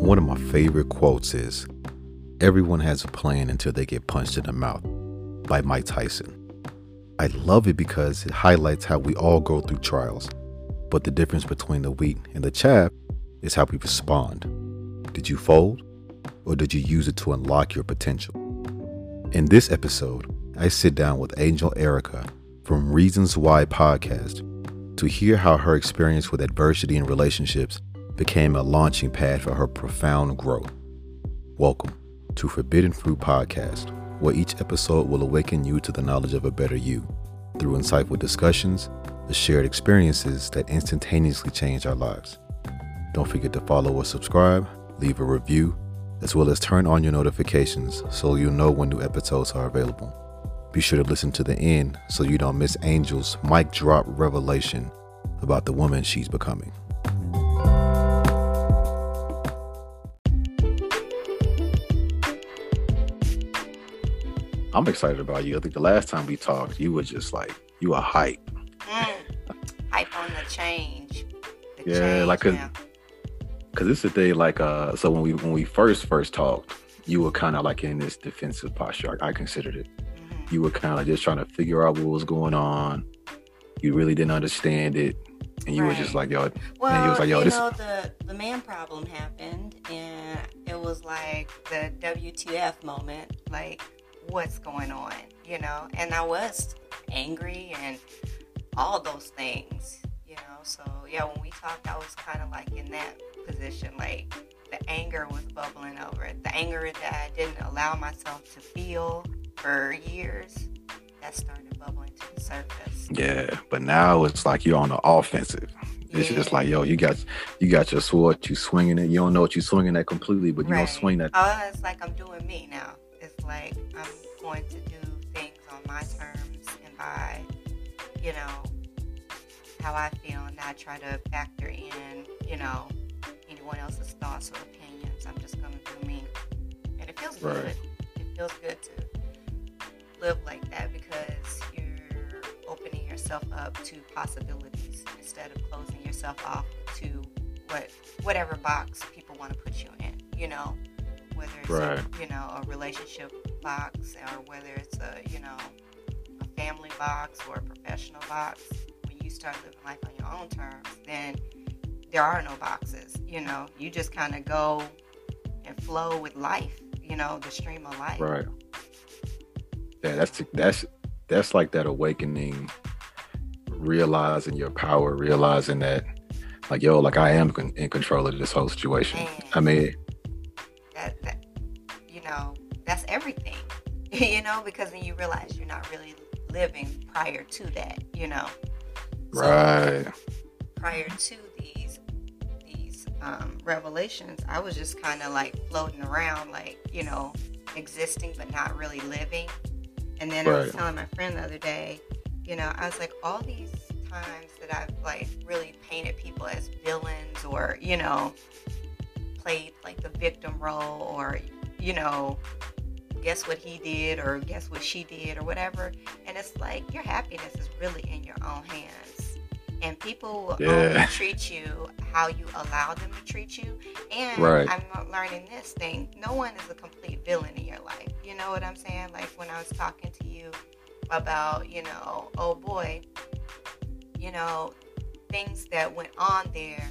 One of my favorite quotes is, "Everyone has a plan until they get punched in the mouth," by Mike Tyson. I love it because it highlights how we all go through trials, but the difference between the wheat and the chaff is how we respond. Did you fold, or did you use it to unlock your potential? In this episode, I sit down with Angel Erica from Reasons Why podcast to hear how her experience with adversity in relationships became a launching pad for her profound growth. Welcome to Forbidden Fruit Podcast, where each episode will awaken you to the knowledge of a better you through insightful discussions, the shared experiences that instantaneously change our lives. Don't forget to follow or subscribe, leave a review, as well as turn on your notifications so you'll know when new episodes are available. Be sure to listen to the end so you don't miss Angel's mic drop revelation about the woman she's becoming. I'm excited about you. I think the last time we talked, you were just like, you were hype. Hype on the change. Cause it's the thing, so when we first talked, you were kind of like in this defensive posture. I considered it. Mm-hmm. You were kind of just trying to figure out what was going on. You really didn't understand it, and you were just like, yo. Well, and you was like, yo, the man problem happened, and it was like the WTF moment, like, what's going on, and I was angry and all those things, so yeah, when we talked, I was kind of like in that position, like the anger was bubbling over, the anger that I didn't allow myself to feel for years, that started bubbling to the surface. Yeah, but now it's like you're on the offensive. It's just like, yo, you got your sword, you swinging it, you don't know what you're swinging at completely, but you don't swing that. It's like I'm doing me now. It's like I'm going to do things on my terms and by, how I feel, and not try to factor in, anyone else's thoughts or opinions. I'm just going to do me. And it feels good. It feels good to live like that because you're opening yourself up to possibilities instead of closing yourself off to whatever box people want to put you in, whether it's a relationship box or whether it's a family box or a professional box. When you start living life on your own terms, then there are no boxes. You just kind of go and flow with life. The stream of life. Right. Yeah, that's like that awakening, realizing your power, realizing that, like, yo, like I am in control of this whole situation. And I mean, that that's everything. Because then you realize you're not really living prior to that. So, right. Prior to these revelations, I was just kind of like floating around, like, existing but not really living. And then I was telling my friend the other day, I was like, all these times that I've like really painted people as villains or, played like the victim role or, guess what he did or guess what she did or whatever. And it's like your happiness is really in your own hands. And people will only treat you how you allow them to treat you. And I'm learning this thing. No one is a complete villain in your life. You know what I'm saying? Like when I was talking to you about, oh boy, things that went on there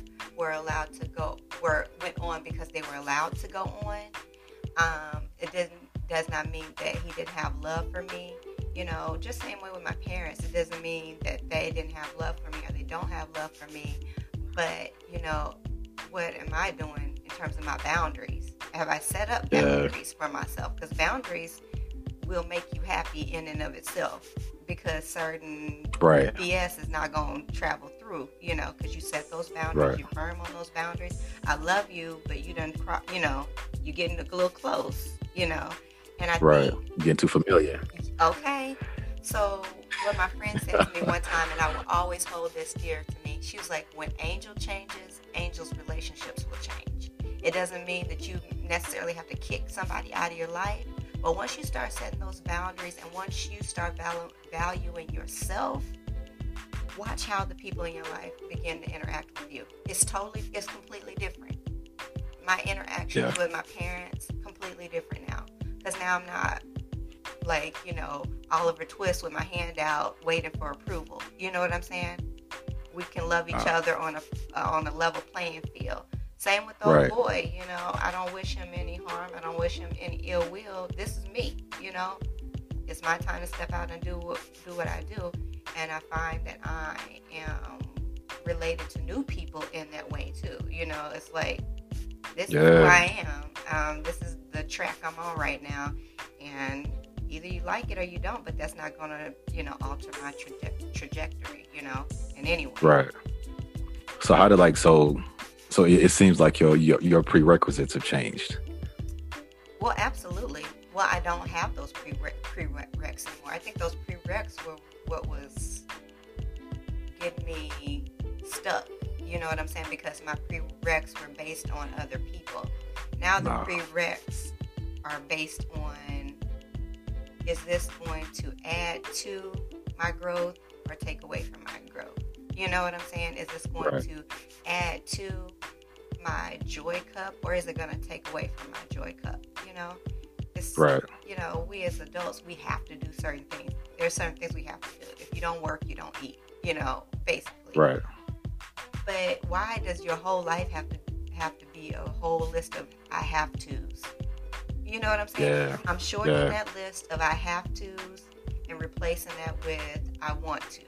went on because they were allowed to go on. It does not mean that he didn't have love for me. Just same way with my parents. It doesn't mean that they didn't have love for me or they don't have love for me. But, what am I doing in terms of my boundaries? Have I set up boundaries for myself? Because boundaries will make you happy in and of itself. Because certain BS is not going to travel through, because you set those boundaries, you're firm on those boundaries. I love you, but you done, you're getting a little close, and I think, you're getting too familiar. Okay, so what my friend said to me one time, and I will always hold this dear to me, she was like, when Angel changes, Angel's relationships will change. It doesn't mean that you necessarily have to kick somebody out of your life, but once you start setting those boundaries and once you start valuing yourself, watch how the people in your life begin to interact with you. It's completely different. My interactions with my parents completely different now. Because now I'm not like, Oliver Twist with my hand out waiting for approval. You know what I'm saying? We can love each other on a level playing field. Same with the old boy, I don't wish him any harm. I don't wish him any ill will. This is me, It's my time to step out and do what I do. And I find that I am related to new people in that way too. It's like, this is who I am. This is the track I'm on right now. And either you like it or you don't, but that's not going to, alter my trajectory, in any way. Right. So how did so it seems like your prerequisites have changed. Well, absolutely. Well, I don't have those prereqs anymore. I think those prereqs were what was getting me stuck. You know what I'm saying? Because my prereqs were based on other people. Now the prereqs are based on, is this going to add to my growth or take away from my growth? You know what I'm saying? Is this going to add to my joy cup, or is it going to take away from my joy cup? It's, we as adults, we have to do certain things. There's certain things we have to do. If you don't work, you don't eat, basically. Right. But why does your whole life have to be a whole list of I have tos? You know what I'm saying? Yeah. I'm shortening that list of I have tos and replacing that with I want tos.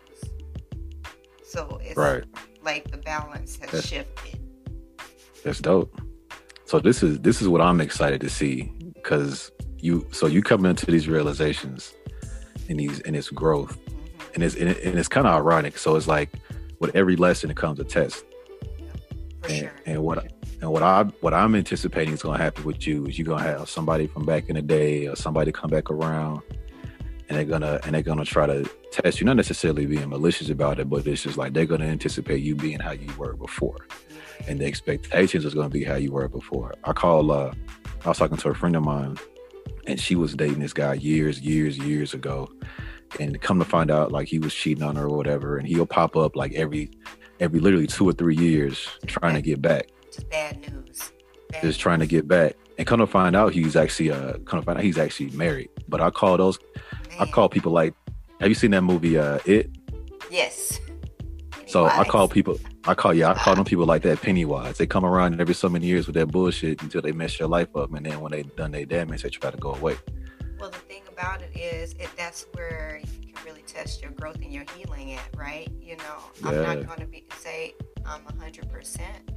So it's like the balance has shifted. That's dope. So this is what I'm excited to see, because you come into these realizations and this growth, and it's kind of ironic. So it's like with every lesson it comes a test. For sure. And what I'm anticipating is going to happen with you is you're going to have somebody from back in the day or somebody come back around, and they're gonna try to test you, not necessarily being malicious about it, but it's just like they're gonna anticipate you being how you were before, and the expectations is gonna be how you were before. I was talking to a friend of mine, and she was dating this guy years ago, and come to find out like he was cheating on her or whatever, and he'll pop up like every literally 2 or 3 years trying to get back. Just bad news. Just trying to get back, and come to find out he's actually married. But I call people like, have you seen that movie It? Yes. So I call them people like that, Pennywise. They come around every so many years with that bullshit until they mess your life up, and then when they done their damage, they try to go away. Well, the thing about it is, that's where you can really test your growth and your healing at, right? I'm not going to say I'm 100%,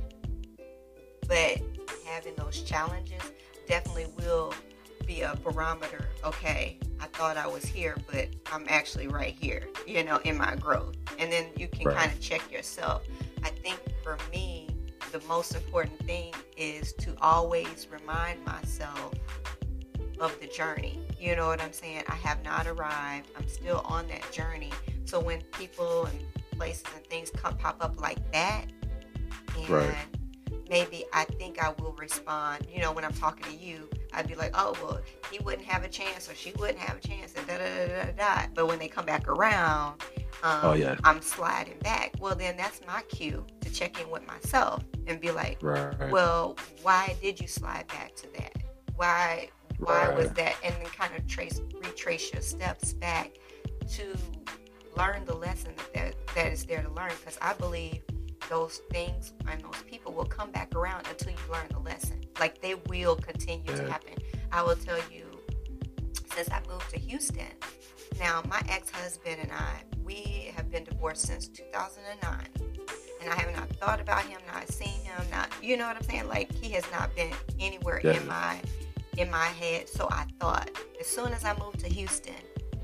but having those challenges definitely will be a barometer. Okay, I thought I was here, but I'm actually right here, in my growth. And then you can kind of check yourself. I think for me, the most important thing is to always remind myself of the journey. You know what I'm saying? I have not arrived. I'm still on that journey. So when people and places and things pop up like that, and maybe I think I will respond, when I'm talking to you, I'd be like, oh, well, he wouldn't have a chance, or she wouldn't have a chance, and da-da-da-da-da. But when they come back around, I'm sliding back. Well, then that's my cue to check in with myself and be like, well, why did you slide back to that? Why was that? And then kind of retrace your steps back to learn the lesson that is there to learn. Because I believe those things and those people will come back around until you learn the lesson. Like, they will continue to happen. I will tell you, since I moved to Houston, now my ex-husband and I, we have been divorced since 2009. And I have not thought about him, not seen him, not, you know what I'm saying? Like, he has not been anywhere in my head. So I thought, as soon as I moved to Houston,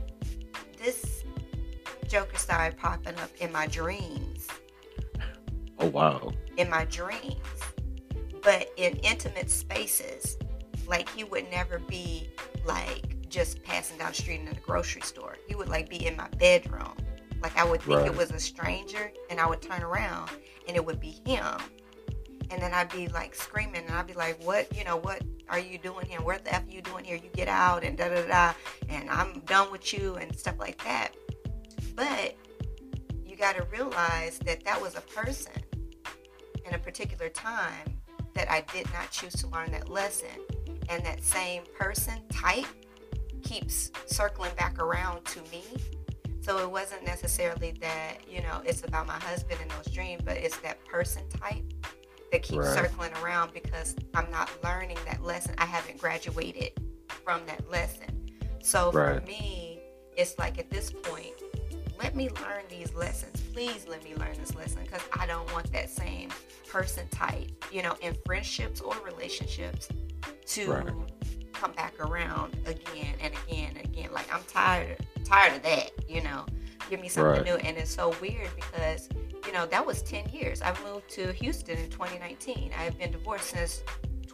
this joker started popping up in my dreams. Oh, wow. In my dreams. But in intimate spaces. Like, he would never be, like, just passing down the street in the grocery store. He would, like, be in my bedroom. Like, I would think it was a stranger, and I would turn around, and it would be him. And then I'd be, like, screaming, and I'd be like, what are you doing here? What the F are you doing here? You get out, and da-da-da, and I'm done with you, and stuff like that. But you got to realize that was a person in a particular time that I did not choose to learn that lesson. And that same person type keeps circling back around to me. So it wasn't necessarily that, it's about my husband and those dreams, but it's that person type that keeps circling around because I'm not learning that lesson. I haven't graduated from that lesson. So for me, it's like at this point, let me learn these lessons. Please let me learn this lesson because I don't want that same person type, in friendships or relationships to come back around again and again and again. Like, I'm tired of that, give me something new. And it's so weird because, that was 10 years. I moved to Houston in 2019. I have been divorced since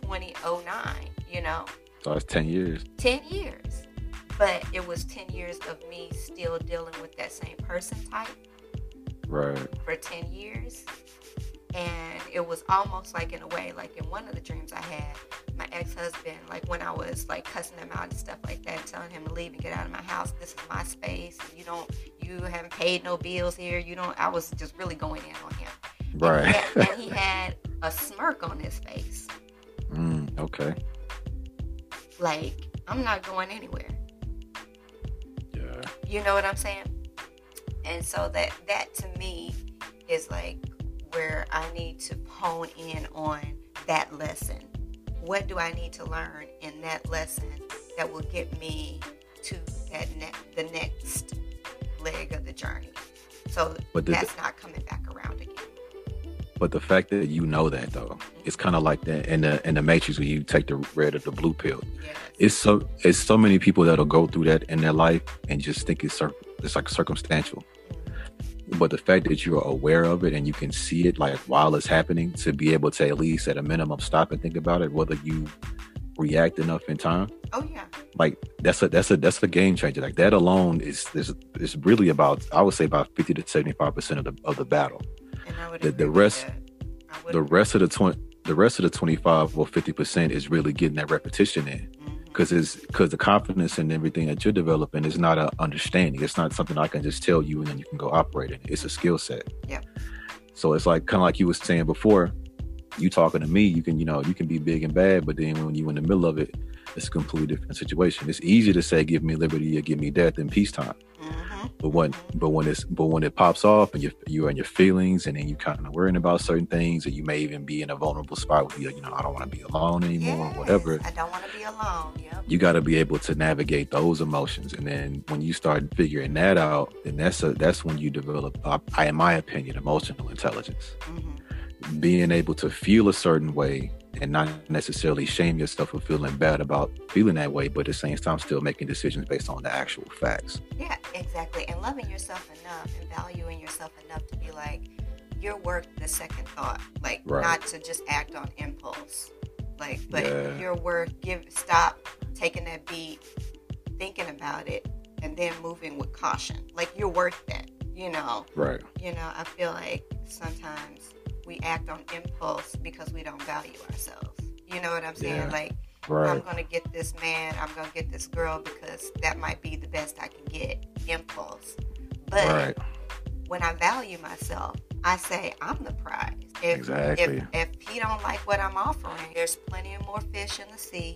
2009, So it's 10 years. 10 years. But it was 10 years of me still dealing with that same person type. For 10 years. And it was almost like, in a way, like in one of the dreams I had, my ex-husband, like when I was like cussing him out and stuff like that, telling him to leave and get out of my house. This is my space. You haven't paid no bills here. I was just really going in on him. And he had a smirk on his face. Okay. Like, I'm not going anywhere. Yeah. You know what I'm saying? And so that to me is like where I need to hone in on that lesson. What do I need to learn in that lesson that will get me to the next leg of the journey? So that's not coming back around again. But the fact that that though, it's kind of like that in the Matrix when you take the red or the blue pill. Yes. It's so many people that'll go through that in their life and just think it's like circumstantial. But the fact that you're aware of it and you can see it like while it's happening, to be able to at least at a minimum stop and think about it, whether you react enough in time. Oh yeah. Like that's a game changer. Like that alone is really about, I would say, about 50 to 75% of the battle. And I would the rest of the 25 or 50% is really getting that repetition in. Because the confidence and everything that you're developing is not an understanding. It's not something I can just tell you and then you can go operate in. It's a skill set. Yeah. So it's like kind of like you were saying before, you talking to me, you can be big and bad, but then when you're in the middle of it, it's a completely different situation. It's easy to say, give me liberty or give me death in peacetime. But when it pops off and you're in your feelings and then you kind of worrying about certain things, and you may even be in a vulnerable spot where I don't want to be alone anymore, or whatever. I don't want to be alone. Yep. You got to be able to navigate those emotions, and then when you start figuring that out, then that's when you develop, in my opinion, emotional intelligence. Being able to feel a certain way and not necessarily shame yourself for feeling bad about feeling that way, but at the same time still making decisions based on the actual facts. Yeah, exactly. And loving yourself enough and valuing yourself enough to be like, you're worth the second thought. Like, not to just act on impulse. Like, but you're worth, stop taking that beat, thinking about it, and then moving with caution. Like, you're worth that, Right. I feel like sometimes we act on impulse because we don't value ourselves. You know what I'm saying? Yeah. Like, I'm going to get this man, I'm going to get this girl because that might be the best I can get. Impulse. But when I value myself, I say I'm the prize. Exactly. If he don't like what I'm offering, there's plenty of more fish in the sea.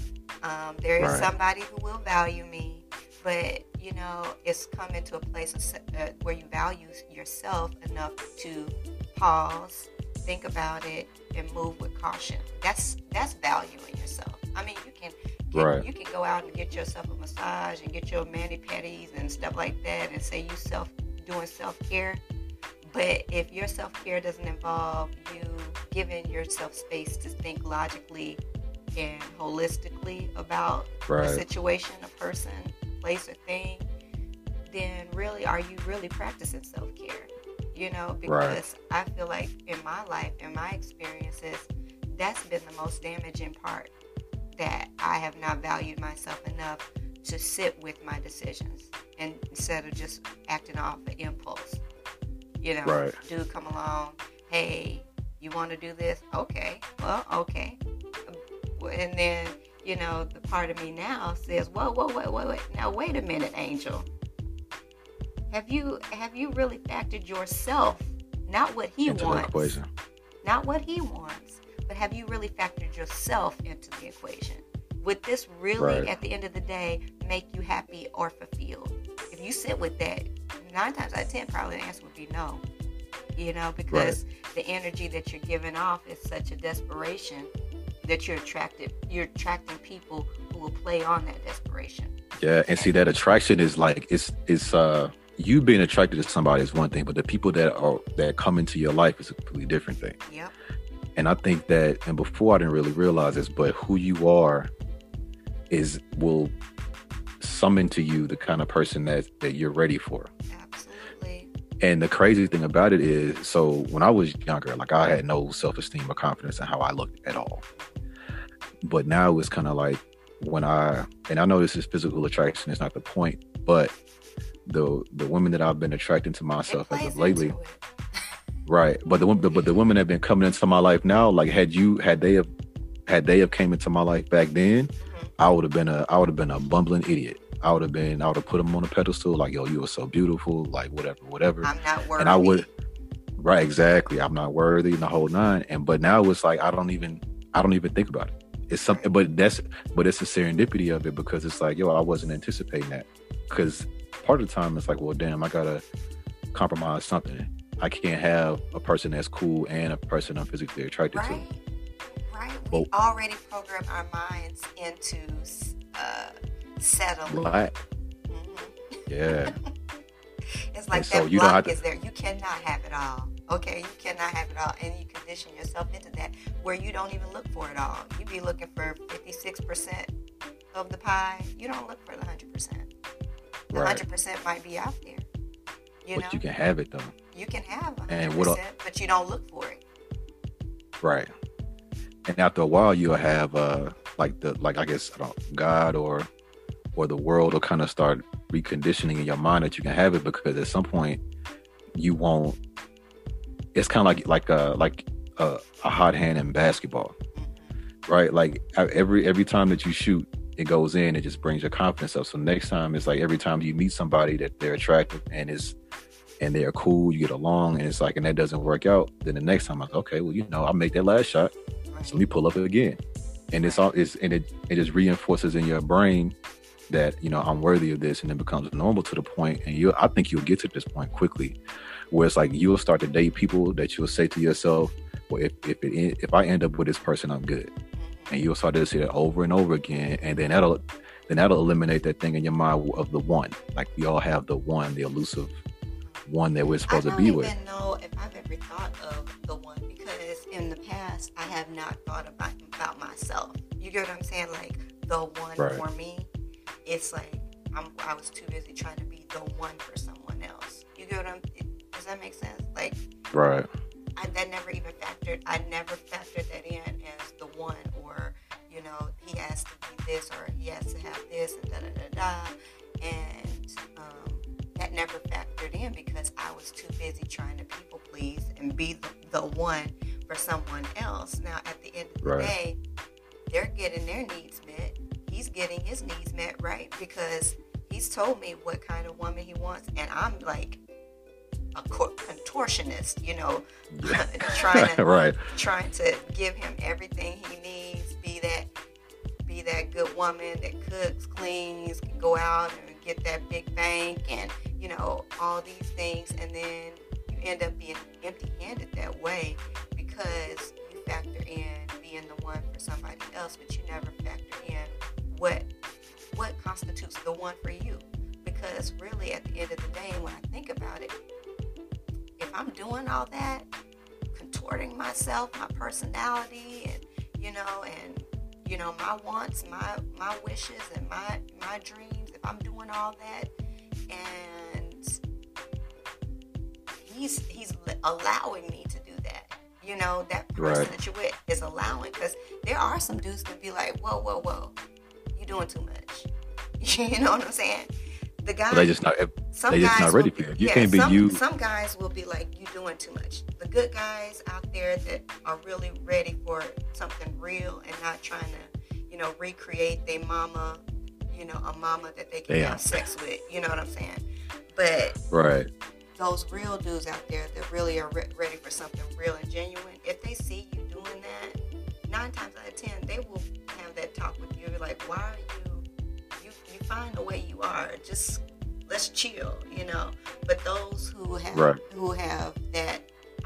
There is somebody who will value me. But, it's coming to a place where you value yourself enough to pause, think about it, and move with caution. That's valuing yourself. I mean, you can go out and get yourself a massage and get your mani-pedis and stuff like that and say you doing self-care. But if your self-care doesn't involve you giving yourself space to think logically and holistically about a situation, a person, place, or thing, then really, are you really practicing self-care? Because I feel like in my life, in my experiences, that's been the most damaging part, that I have not valued myself enough to sit with my decisions, and instead of just acting off the impulse. Dude come along, hey, you want to do this? Okay, well, okay. And then, the part of me now says, whoa, wait. Now, wait a minute, Angel. Have you really factored yourself, not what he wants, not what he wants, but but have you really factored yourself into the equation? Would this really, Right. at the end of the day, make you happy or fulfilled? If you sit with that, 9 times out of 10, probably the answer would be no. Because the energy that you're giving off is such a desperation that you're attracting people who will play on that desperation. Yeah, and see that attraction is like it's you being attracted to somebody is one thing, but the people that come into your life is a completely different thing. Yep. And I think that, and before I didn't really realize this, but who you are will summon to you the kind of person that you're ready for. Absolutely. And the crazy thing about it is, so when I was younger, like I had no self-esteem or confidence in how I looked at all. But now it's kind of like and I know this is physical attraction, it's not the point, but the women that I've been attracting to myself as of lately, right? But the women that have been coming into my life now, like had they have came into my life back then, I would have been a bumbling idiot. I would have put them on a pedestal, like, yo, you are so beautiful, like whatever. I'm not worthy. And I would, right, exactly. I'm not worthy in the whole nine. But now it's like I don't even think about it. It's something, but it's the serendipity of it, because it's like, yo, I wasn't anticipating that. Because part of the time it's like, well, damn, I gotta compromise something. I can't have a person that's cool and a person I'm physically attracted to. Right. We already program our minds into settling. Right. Yeah. It's like so that you don't block have is there. You cannot have it all. Okay, you cannot have it all, and you condition yourself into that where you don't even look for it all. You be looking for 56% of the pie. You don't look for the 100%. The 100% might be out there. But you can have it though. You can have 100%, but you don't look for it. Right. And after a while, you'll have I guess God or the world will kind of start reconditioning in your mind that you can have it, because at some point you won't. It's kind of like a hot hand in basketball, right? Like every time that you shoot, it goes in. It just brings your confidence up. So next time, it's like every time you meet somebody that they're attractive and they're cool, you get along, and it's like, and that doesn't work out, then the next time I'm like, okay, well, I made that last shot, so let me pull up again. And it just reinforces in your brain that, I'm worthy of this, and it becomes normal to the point, and I think you'll get to this point quickly, where it's like you'll start to date people that you'll say to yourself, well, if I end up with this person, I'm good. And you'll start to say that over and over again, and then that'll eliminate that thing in your mind of the one. Like we all have the one, the elusive one that we're supposed to be with. I don't even know if I've ever thought of the one, because in the past I have not thought about myself. You get what I'm saying? Like the one for me, it's like I was too busy trying to be the one for someone else. You get what does that make sense? Like, right. That never even factored. I never factored that in as the one, or he has to be this, or he has to have this, and da da da da. And that never factored in because I was too busy trying to people please and be the one for someone else. Now, at the end of the day, they're getting their needs met. He's getting his needs met, right? Because he's told me what kind of woman he wants, and I'm like a contortionist, trying to give him everything he needs. Be that good woman that cooks, cleans, can go out and get that big bank, and all these things, and then you end up being empty-handed that way because you factor in being the one for somebody else, but you never factor in what constitutes the one for you. Because really, at the end of the day, when I think about it, if I'm doing all that, contorting myself, my personality, and my wants, my wishes, and my dreams, if I'm doing all that, and he's allowing me to do that, that person that you're with is allowing, because there are some dudes that be like, whoa, you doing too much. You know what I'm saying? The guys, they just not ready for it. You can't be you. Some guys will be like, you doing too much. The good guys out there that are really ready for something real and not trying to, recreate their mama, a mama that they can have sex with. You know what I'm saying? But those real dudes out there that really are ready for something real and genuine, if they see you doing that,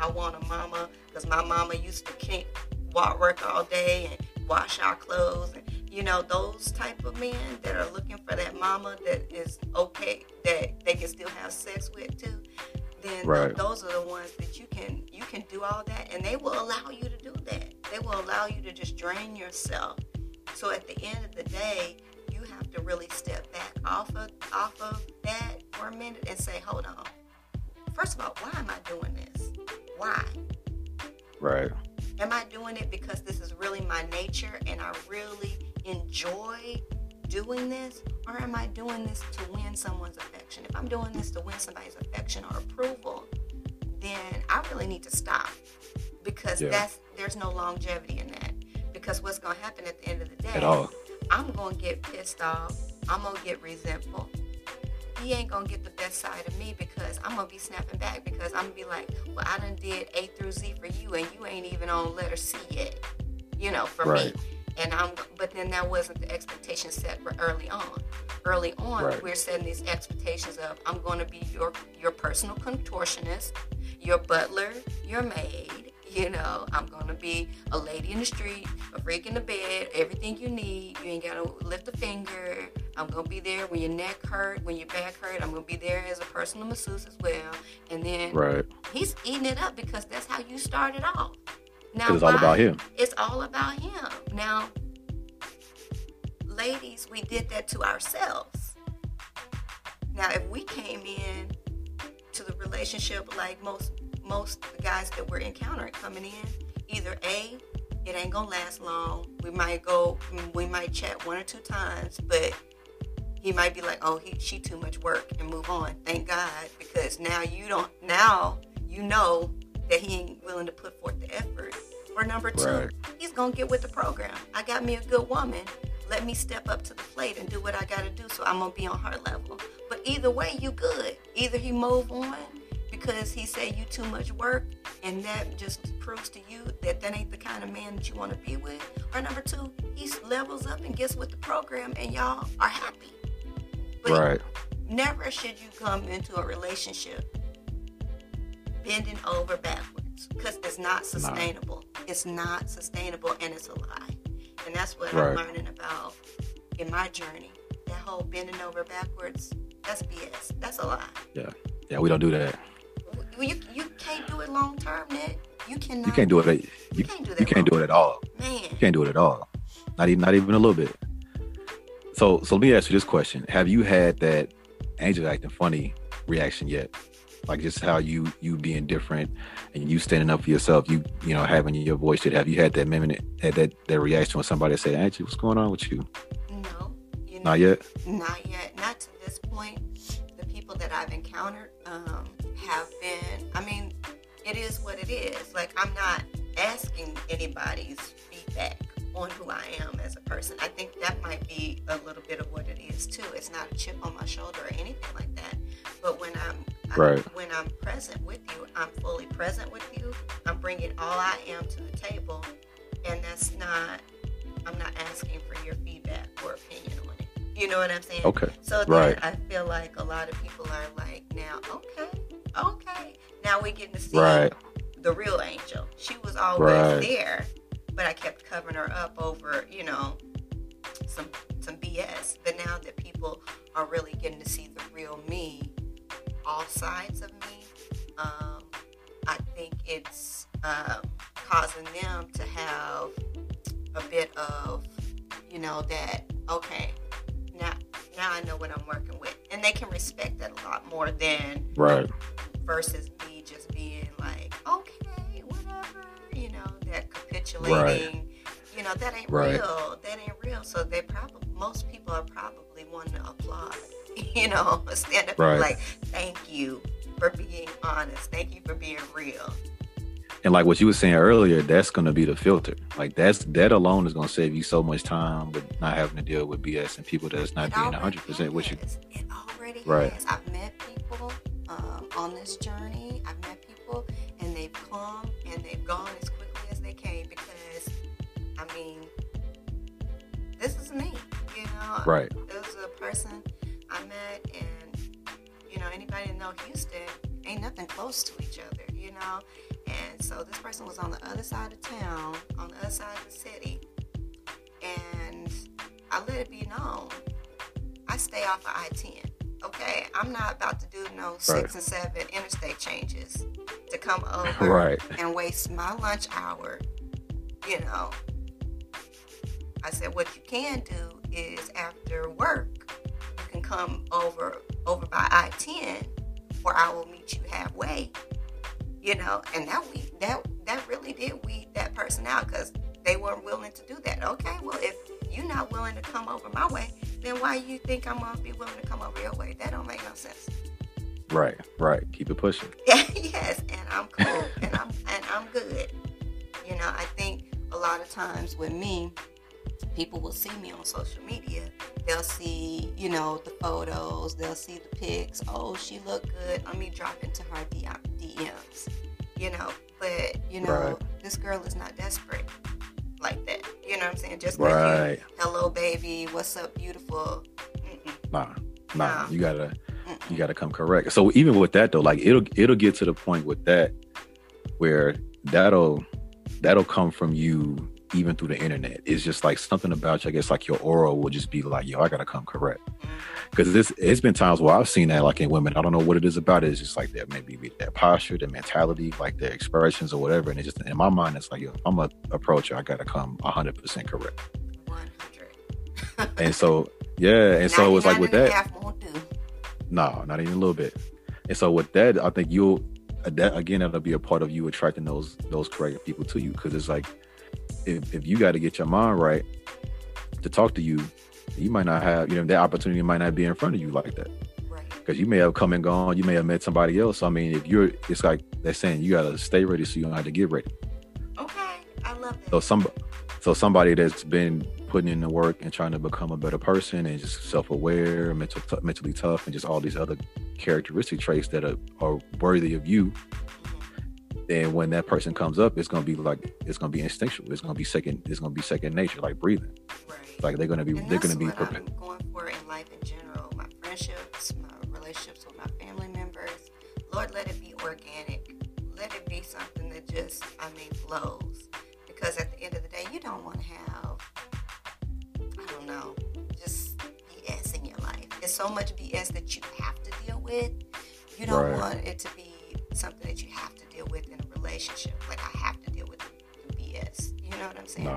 I want a mama because my mama used to can't work all day and wash our clothes. And, you know, those type of men that are looking for that mama that is okay, that they can still have sex with too. Then those are the ones that you can do all that, and they will allow you to do that. They will allow you to just drain yourself. So at the end of the day, you have to really step back off of that for a minute and say, hold on. First of all, why am I doing this? Why? Right. Am I doing it because this is really my nature and I really enjoy doing this? Or am I doing this to win someone's affection? If I'm doing this to win somebody's affection or approval, then I really need to stop, because there's no longevity in that. Because what's going to happen at the end of the day, at all, I'm going to get pissed off. I'm going to get resentful. He ain't going to get the best side of me, because I'm going to be snapping back, because I'm going to be like, well, I done did A through Z for you and you ain't even on letter C yet, you know, for me. And but then that wasn't the expectation set for early on. Early on, we're setting these expectations of, I'm going to be your personal contortionist, your butler, your maid. You know, I'm going to be a lady in the street, a freak in the bed, everything you need. You ain't got to lift a finger. I'm going to be there when your neck hurt, when your back hurt. I'm going to be there as a personal masseuse as well. And then he's eating it up, because that's how you started off. Now, it's all about him. It's all about him. Now, ladies, we did that to ourselves. Now, if we came in to the relationship like most guys that we're encountering coming in, either A, it ain't gonna last long. We might chat one or two times, but he might be like, oh, she too much work, and move on. Thank God, because now you know that he ain't willing to put forth the effort. Or number two, he's gonna get with the program. I got me a good woman. Let me step up to the plate and do what I gotta do, so I'm gonna be on her level. But either way, you good. Either he move on because he said you too much work, and that just proves to you that ain't the kind of man that you want to be with. Or number two, he levels up and gets with the program, and y'all are happy. But never should you come into a relationship bending over backwards, because it's not sustainable. It's not sustainable, and it's a lie. And that's what I'm learning about in my journey. That whole bending over backwards, that's BS. That's a lie. Yeah, we don't do that. You can't do it long term, Nick. You cannot. You can't do it. You can't do that. You can't do it at all. Man, you can't do it at all. Not even a little bit. So let me ask you this question: have you had that Angel acting funny reaction yet? Like, just how you being different and you standing up for yourself, you know, having your voice. Have you had that minute, that reaction when somebody said, Angel, what's going on with you? No. Not yet? Not yet. Not to this point. The people that I've encountered have been, I mean, it is what it is. Like, I'm not asking anybody's feedback on who I am as a person. I think that might be a little bit of what it is too. It's not a chip on my shoulder or anything like that. But when I'm present with you, I'm fully present with you. I'm bringing all I am to the table, and I'm not asking for your feedback or opinion on it. You know what I'm saying? Okay. So then I feel like a lot of people are like, now, okay. Now we're getting to see the real Angel. She was always there, but I kept covering her up over, you know, some BS. But now that people are really getting to see the real me, all sides of me, I think it's causing them to have a bit of, you know, that, okay, now I know what I'm working with. And they can respect that a lot more than versus me just being like, okay, whatever, you know, that capitulating, you know, that ain't real. That ain't real. So most people are probably wanting to applaud, you know, stand up and be like, thank you for being honest. Thank you for being real. And like what you were saying earlier, that's going to be the filter. Like that alone is going to save you so much time with not having to deal with BS and people that's not being 100% with you. It already has. I've met people on this journey. I've met people, and they've come and they've gone as quickly as they came, because, I mean, this is me, you know. Right. There was a person I met, and, you know, anybody that know Houston, ain't nothing close to each other, you know. And so this person was on the other side of town, on the other side of the city, and I let it be known, I stay off of I-10. Okay, I'm not about to do no 6 and 7 interstate changes to come over and waste my lunch hour. You know, I said, what you can do is after work, you can come over by I-10, or I will meet you halfway. You know, and that really did weed that person out, because they weren't willing to do that. Okay, well, if you're not willing to come over my way, then why you think I'm gonna be willing to come over your way? That don't make no sense. Right. Keep it pushing. Yes, and I'm cool, and I'm good. You know, I think a lot of times with me, people will see me on social media. They'll see, you know, the photos. They'll see the pics. Oh, she looked good. Let me drop into her DMs. You know, but you know, this girl is not desperate like that. You know what I'm saying? Just like you, hello baby, what's up, beautiful. Nah. You gotta come correct. So even with that though, like it'll get to the point with that where that'll come from you even through the internet. It's just like something about you, I guess, like your aura will just be like, yo, I gotta come correct. Because it's been times where I've seen that, like in women, I don't know what it is about it. It's just like that, maybe their posture, their mentality, like their expressions or whatever. And it's just in my mind, it's like, yo, if I'm a approach, I gotta come 100% correct. 100. And so and so it's like with that. Half won't do. No, not even a little bit. And so with that, I think that'll be a part of you attracting those correct people to you. Because it's like, if you got to get your mind right to talk to you, you might not have, you know, that opportunity might not be in front of you like that. Right. Because you may have come and gone, you may have met somebody else. I mean, it's like they're saying, you got to stay ready so you don't have to get ready. Okay, I love that. So somebody that's been putting in the work and trying to become a better person and just self-aware, mentally tough, and just all these other characteristic traits that are worthy of you. Then when that person comes up, it's gonna be instinctual. It's gonna be second nature, like breathing. Right. Like they're gonna be prepared. I'm going for in life in general. My friendships, my relationships with my family members. Lord, let it be organic. Let it be something that just, flows. Because at the end of the day, you don't want to have, just BS in your life. There's so much BS that you have to deal with. You don't want it to be something that you have to deal with in a relationship. Like, I have to deal with the BS. You know what I'm saying?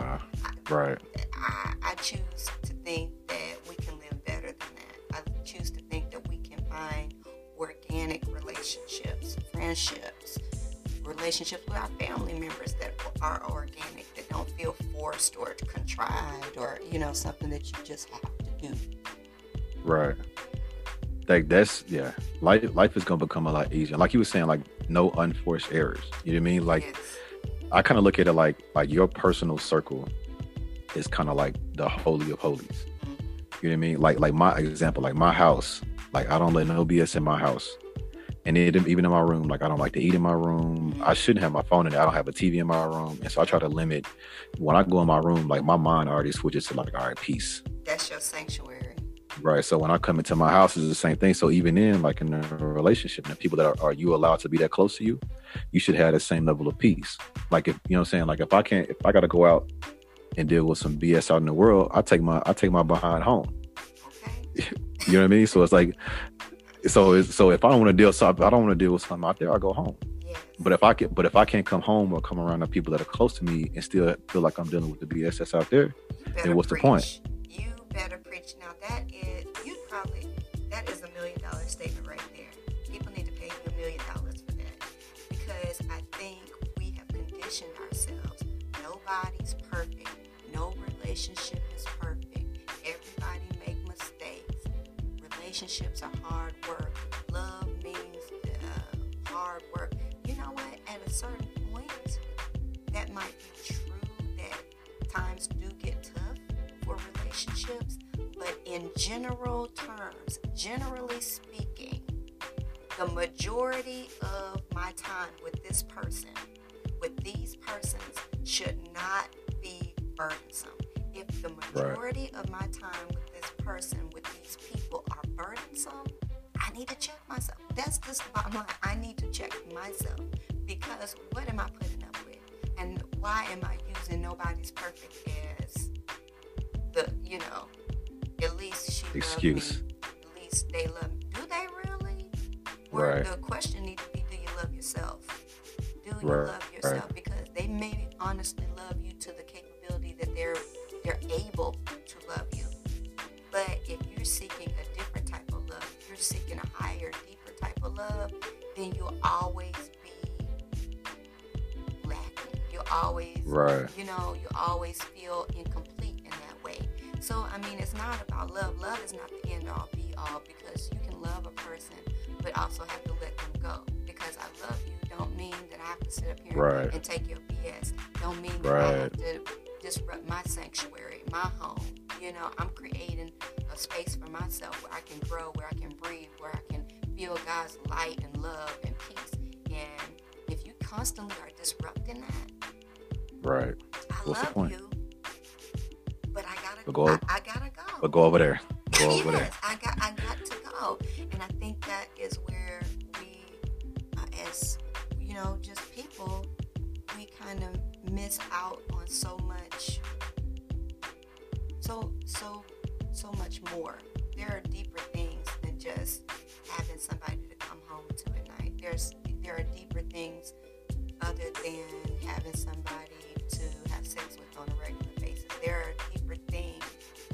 I choose to think that we can live better than that. I choose to think that we can find organic relationships, friendships, relationships with our family members that are organic, that don't feel forced or contrived or, something that you just have to do. Right. Like life is gonna become a lot easier. Like you were saying, like no unforced errors. You know what I mean? Like, yes. I kind of look at it like your personal circle is kind of like the holy of holies. Mm-hmm. You know what I mean? Like my example, like my house, like I don't let no BS in my house. And even in my room, like I don't like to eat in my room. I shouldn't have my phone in there. I don't have a TV in my room. And so I try to limit, when I go in my room, like my mind already switches to like, all right, peace. That's your sanctuary. Right. So when I come into my house, it's the same thing. So even in like in a relationship, and the people that are you allowed to be that close to you, you should have the same level of peace. Like, if you know what I'm saying, like if I got to go out and deal with some BS out in the world, I take my behind home. Okay. You know what I mean? So it's like, so if I don't want to deal with something out there, I go home. Yes. But if I can't come home or come around the people that are close to me and still feel like I'm dealing with the BS that's out there, then what's the point? You better preach. Now that is $1 million statement right there. People need to pay you $1 million for that, because I think we have conditioned ourselves. Nobody's perfect. No relationship is perfect. Everybody make mistakes. Relationships are hard work. Love means hard work. You know what? At a certain point, that might be true that times do get tough for relationships. But in general terms, generally speaking, the majority of my time with this person, with these persons, should not be burdensome. If the majority of my time with this person, with these people, are burdensome, I need to check myself. That's just the bottom line. I need to check myself, because what am I putting up why am I using nobody's perfect as the, at least she excuse. Loved me. At least they love me. Do they really? Or Right. the question needs to be, do you love yourself? Do you Right. love yourself? Because they may honestly love you to the capability that they're able to love you. But if you're seeking a different type of love, if you're seeking a higher, deeper type of love, then you'll always be lacking. You'll always, Right. you'll always feel incomplete in that way. So, I mean, it's not about love. Love is not the end all be all, because you can love a person, but also have to let them go. Because I love you don't mean that I have to sit up here Right. and take your BS. Don't mean that I Right. have to disrupt my sanctuary, my home. I'm creating a space for myself where I can grow, where I can breathe, where I can feel God's light and love and peace. And if you constantly are disrupting that, Right. I What's the love point? you, but I gotta But go- I gotta go. But go over there. Go over there. Yes, I got to go. And I think that is where we, as just people, we kind of miss out on so much much more. There are deeper things than just having somebody to come home to at night. There are deeper things other than having somebody to have sex with on a regular basis. There are deeper things,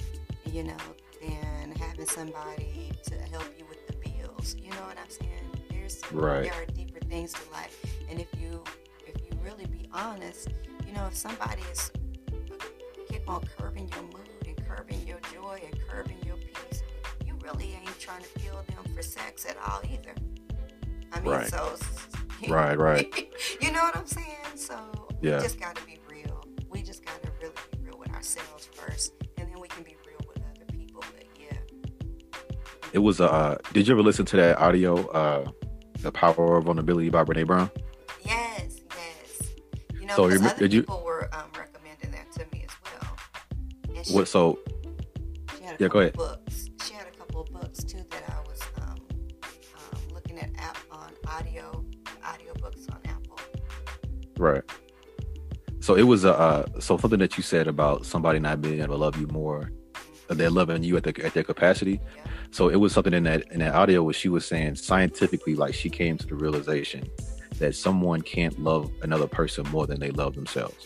than having somebody to help you with the bills. You know what I'm saying? Right. There are deeper things to life. And if you really be honest, if somebody is keep on curbing your mood and curbing your joy and curbing your peace, you really ain't trying to feel them for sex at all either. I mean, Right. so Right. you know what I'm saying? So Yeah. we just got to be real. We just got to really be real with ourselves first, and then we can be real with other people. But yeah. It was did you ever listen to that audio, The Power of Vulnerability by Brene Brown? Yes. So because remember- other did you- people were recommending that to me as well. And What so she had a yeah, couple go ahead. books. She had a couple of books too that I was looking at on audiobooks on Apple. Right. So it was so something that you said about somebody not being able to love you more, they're loving you at their capacity. Yeah. So it was something in that audio where she was saying scientifically, like she came to the realization that someone can't love another person more than they love themselves.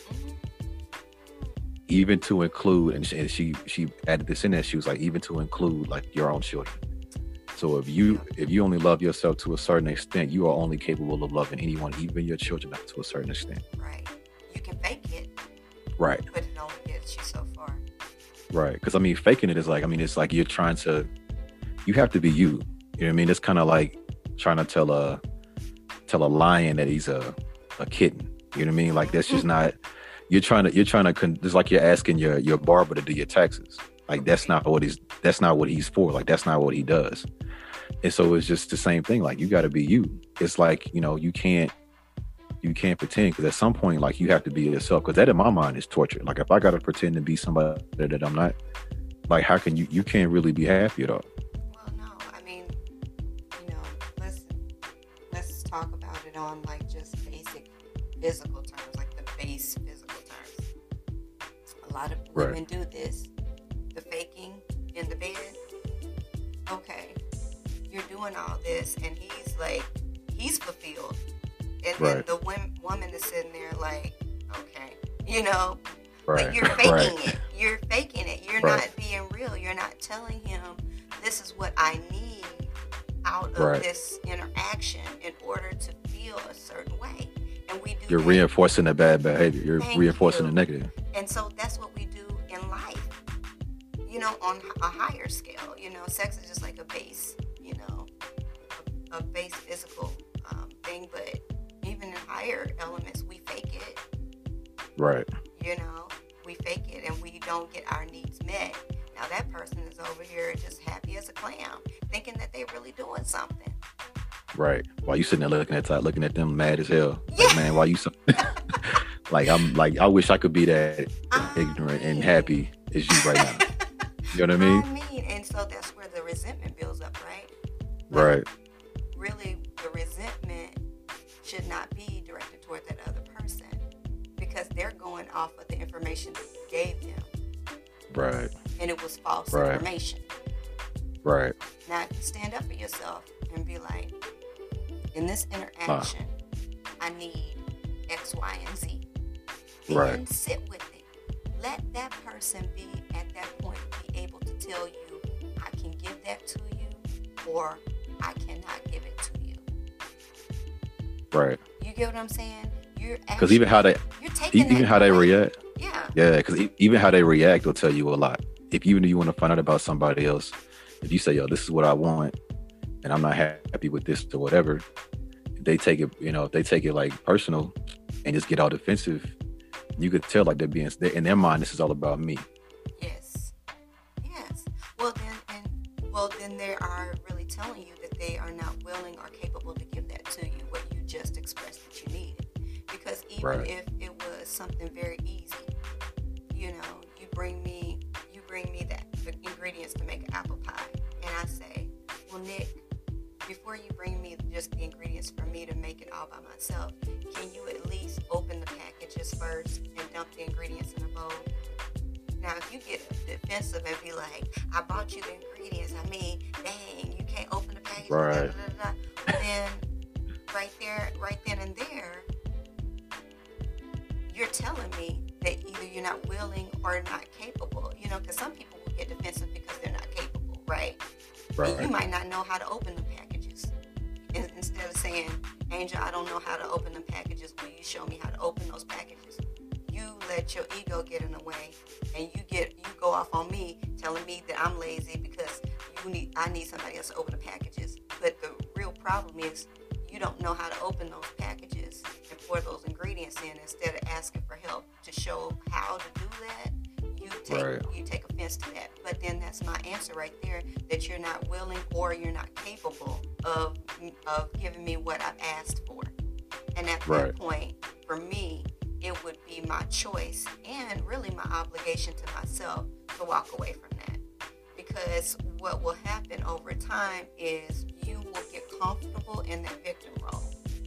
Even to include, and she added this in there, she was like, even to include like your own children. So if you only love yourself to a certain extent, you are only capable of loving anyone, even your children, to a certain extent. Right. You can fake it, Right. but it only gets you so far. Right. Because I mean, faking it is like, it's like you're trying to, you have to be you. You know what I mean? It's kind of like trying to tell a lion that he's a kitten. You know what I mean? Like that's just not. You're trying to. It's like you're asking your barber to do your taxes. Like that's not what he's for. Like that's not what he does. And so it's just the same thing. Like you got to be you. It's like you can't pretend, because at some point like you have to be yourself. Because that in my mind is torture. Like if I got to pretend to be somebody that I'm not, like how can you can't really be happy at all. Well, no, I mean, let's talk about it on like just basic physical terms, like the base physical terms. A lot of women do this, the faking in the bed. Okay, you're doing all this, and he's fulfilled, and then the woman is sitting there like, okay, but you're faking it. You're faking it. You're not being real. You're not telling him this is what I need out of this interaction in order to feel a certain way. And we do. You're reinforcing the bad behavior. You're reinforcing the negative. And so that's what we do in life. On a higher scale. Sex is just like a base. A base physical thing. But even in higher elements, we fake it. Right. We fake it and we don't get our needs met. Now that person is over here just happy as a clam, thinking that they're really doing something. Right. While you sitting there looking at them mad as hell. Yeah. Like, man, why you so like I'm like I wish I could be that ignorant and happy as you right now. You know what I mean? And so that's where the resentment builds up, right? Right. Really, the resentment should not be directed toward that other person, because they're going off of the information that you gave them. Right. And it was false Right. information. Right. Now, stand up for yourself and be like, in this interaction, I need X, Y, and Z. Then Right. sit with it. Let that person be, at that point, be able to tell you, I can give that to you, or I cannot give it to you. Right. You get what I'm saying? Because even how they react. Yeah. Because even how they react will tell you a lot. If you want to find out about somebody else, if you say, yo, this is what I want, and I'm not happy with this or whatever, if they take it like personal and just get all defensive, you could tell like they're being, in their mind, this is all about me. Yes. Well, then they are really telling you that they are not willing or capable to give that to you, what you just expressed that you needed. Because even if it was something very easy, you bring me the ingredients to make an apple pie, and I say, well, Nick, before you bring me just the ingredients for me to make it all by myself, can you at least open the packages first and dump the ingredients in a bowl? Now, if you get defensive and be like, I bought you the ingredients, I mean, dang, you can't open the package, right. Then right then and there, you're telling me that either you're not willing or not capable, because some people will get defensive because they're not capable, right? And you might not know how to open the packages. Instead of saying, Angel, I don't know how to open the packages, will you show me how to open those packages? You let your ego get in the way, and you go off on me, telling me that I'm lazy because I need somebody else to open the packages. But the real problem is you don't know how to open those packages and pour those ingredients in. Instead of asking for help to show how to do that, you take offense to that. But then that's my answer right there, that you're not willing or you're not capable of giving me what I've asked for. And at that point, for me, it would be my choice and really my obligation to myself to walk away from that. Because what will happen over time is you will get comfortable in that victim role.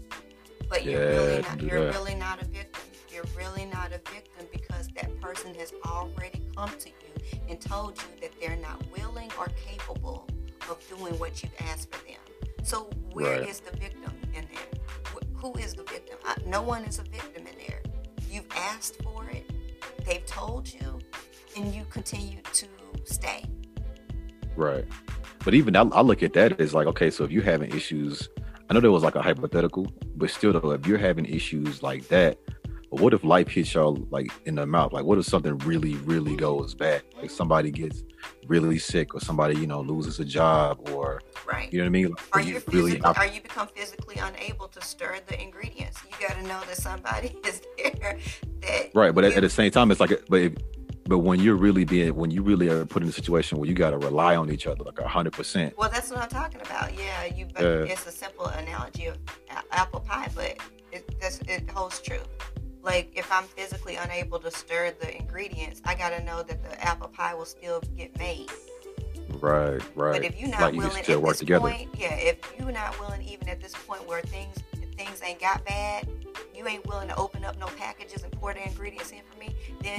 But you're really not a victim. You're really not a victim because that person has already come to you and told you that they're not willing or capable of doing what you've asked for them. So where is the victim in there? Who is the victim? No one is a victim in there. You've asked for it, they've told you, and you continue to stay. Right. But even I look at that as like, okay, so if you're having issues, I know there was like a hypothetical, but still though, if you're having issues like that, what if life hits y'all like in the mouth? Like what if something really, really goes bad? Like somebody gets really sick or somebody, loses a job or, you know what I mean? Like, are you become physically unable to stir the ingredients? You got to know that somebody is there. But at the same time, it's like, but when you really are put in a situation where you got to rely on each other like 100%. Well, that's what I'm talking about. Yeah, it's a simple analogy of apple pie, but it holds true. Like if I'm physically unable to stir the ingredients, I got to know that the apple pie will still get made. Right. But if you're not willing at this point, if you're not willing even at this point where things ain't got bad, you ain't willing to open up no packages and pour the ingredients in for me, then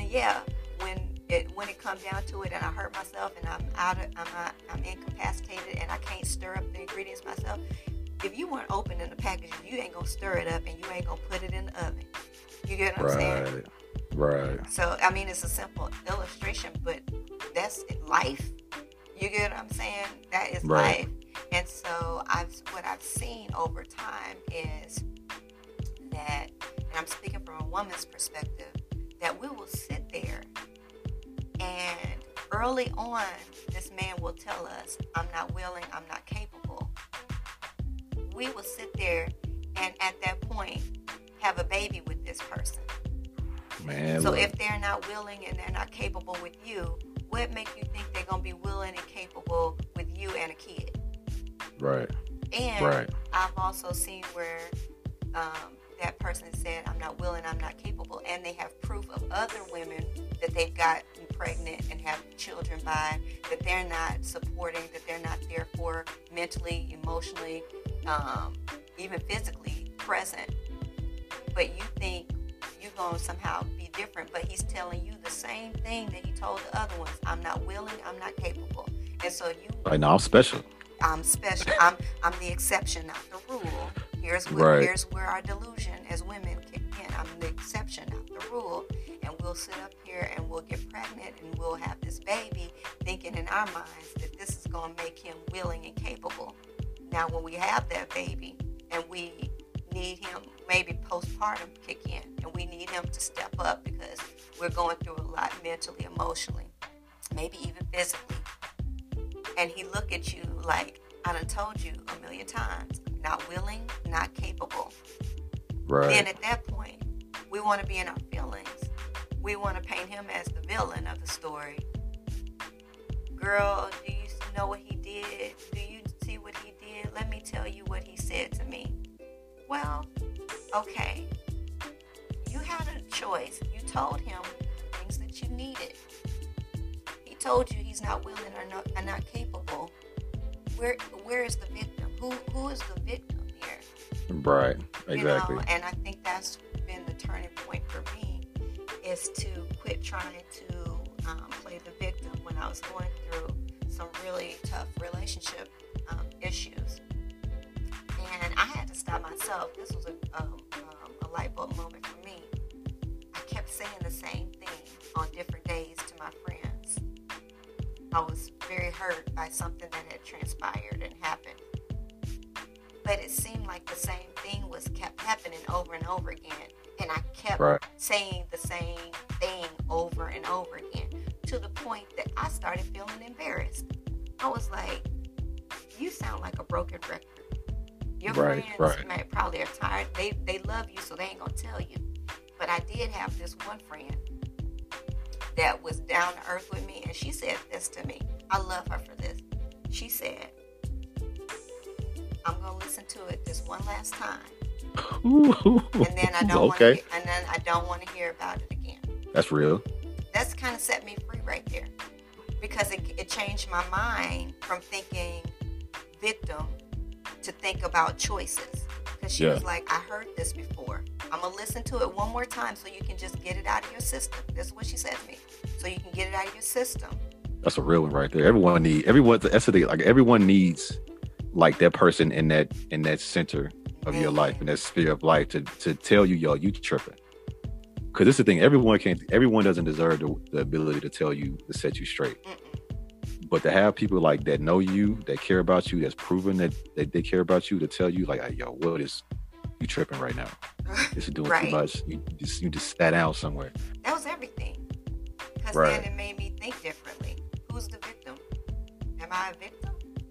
when it comes down to it and I hurt myself and I'm incapacitated and I can't stir up the ingredients myself, if you weren't opening the packages, you ain't gonna stir it up and you ain't gonna put it in the oven. You get what I'm saying? Right. So I mean, it's a simple illustration, but that's life. You get what I'm saying? That is life. And so what I've seen over time is that, and I'm speaking from a woman's perspective, that we will sit there and early on, this man will tell us, I'm not willing, I'm not capable. We will sit there and at that point have a baby with this person. Man, so if they're not willing and they're not capable with you, what make you think they're going to be willing and capable with you and a kid? Right. And I've also seen where that person said, I'm not willing, I'm not capable, and they have proof of other women that they've gotten pregnant and have children by, that they're not supporting, that they're not there for mentally, emotionally, even physically present. But you think you going to somehow be different, but he's telling you the same thing that he told the other ones. I'm not willing, I'm not capable. And so you... Right now, I'm special. I'm special. I'm the exception, not the rule. Here's where our delusion as women kick in. I'm the exception, not the rule. And we'll sit up here and we'll get pregnant and we'll have this baby thinking in our minds that this is going to make him willing and capable. Now, when we have that baby and we need him, maybe postpartum kick in, and we need him to step up because we're going through a lot mentally, emotionally, maybe even physically. And he look at you like, I done told you a million times, not willing, not capable. Right. Then at that point, we want to be in our feelings. We want to paint him as the villain of the story. Girl, do you know what he did? Do you see what he did? Let me tell you what he said to me. Well, okay. You had a choice. You told him things that you needed. He told you he's not willing or not capable. Where is the victim? Who is the victim here? Right. Exactly. You know, and I think that's been the turning point for me, is to quit trying to play the victim when I was going through some really tough relationship issues. And I had to stop myself. This was a light bulb moment for me. I kept saying the same thing on different days to my friends. I was very hurt by something that had transpired and happened. But it seemed like the same thing kept happening over and over again. And I kept saying the same thing over and over again, to the point that I started feeling embarrassed. I was like, you sound like a broken record. Your friends probably are tired. They love you, so they ain't going to tell you. But I did have this one friend that was down to earth with me, and she said this to me. I love her for this. She said, I'm going to listen to it this one last time. And then I don't want to hear about it again. That's real. That's kind of set me free right there, because it changed my mind from thinking victim to think about choices. Because she was like, I heard this before. I'm going to listen to it one more time so you can just get it out of your system. That's what she said to me. So you can get it out of your system. That's a real one right there. Everyone that's the thing, like everyone needs like that person in that center of your life, in that sphere of life to tell you, yo, you tripping. Because it's the thing, everyone doesn't deserve the ability to tell you, to set you straight. But to have people like that know you, that care about you, that's proven that they care about you, to tell you like, yo, what is you tripping right now? This is doing too much. You just sat down somewhere. That was everything. Because then it made me think differently. Who's the victim? Am I a victim?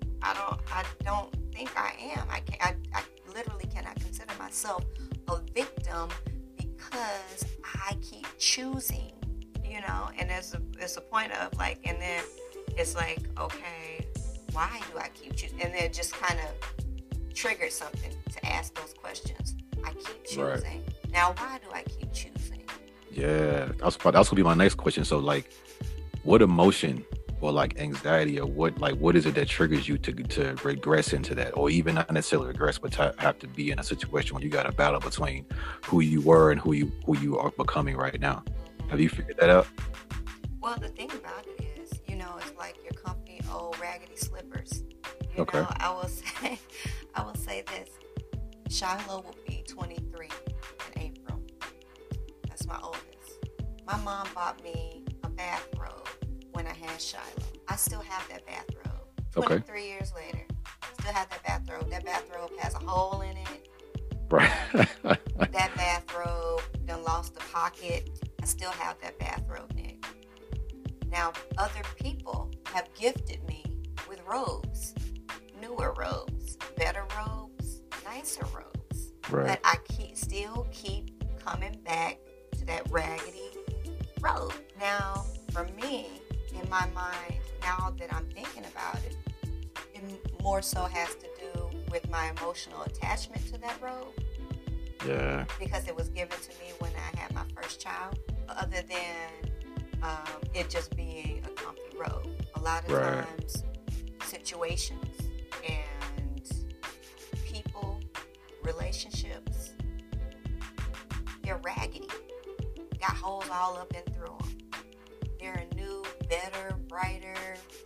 I don't think I am. I literally cannot consider myself a victim, because I keep choosing, you know. And there's a point of like, and then it's like, okay, why do I keep choosing? And then it just kind of triggered something to ask those questions. I keep choosing. Now, why do I keep choosing? Yeah, that's gonna be my next question. So, like, what emotion or like anxiety or what is it that triggers you to regress into that, or even not necessarily regress, but to have to be in a situation where you got a battle between who you were and who you are becoming right now? Have you figured that out? Well, the thing about it is, you know, it's like your comfy old raggedy slippers. You know, I will say this. Shiloh will be 23 in April. That's my oldest. My mom bought me a bathrobe when I had Shiloh. I still have that bathrobe. 23 years later, still have that bathrobe. That bathrobe has a hole in it. Right. That bathrobe done lost a pocket. I still have that bathrobe, Nick. Now, other people have gifted me with robes, newer robes, better robes, nicer robes. Right. But I still keep coming back to that raggedy robe. Now, for me, in my mind, now that I'm thinking about it, it more so has to do with my emotional attachment to that robe. Yeah. Because it was given to me when I had my first child, other than it just being a comfy robe. A lot of times, situations and people, relationships, they're raggedy. got holes all up and through them. There are new, better, brighter,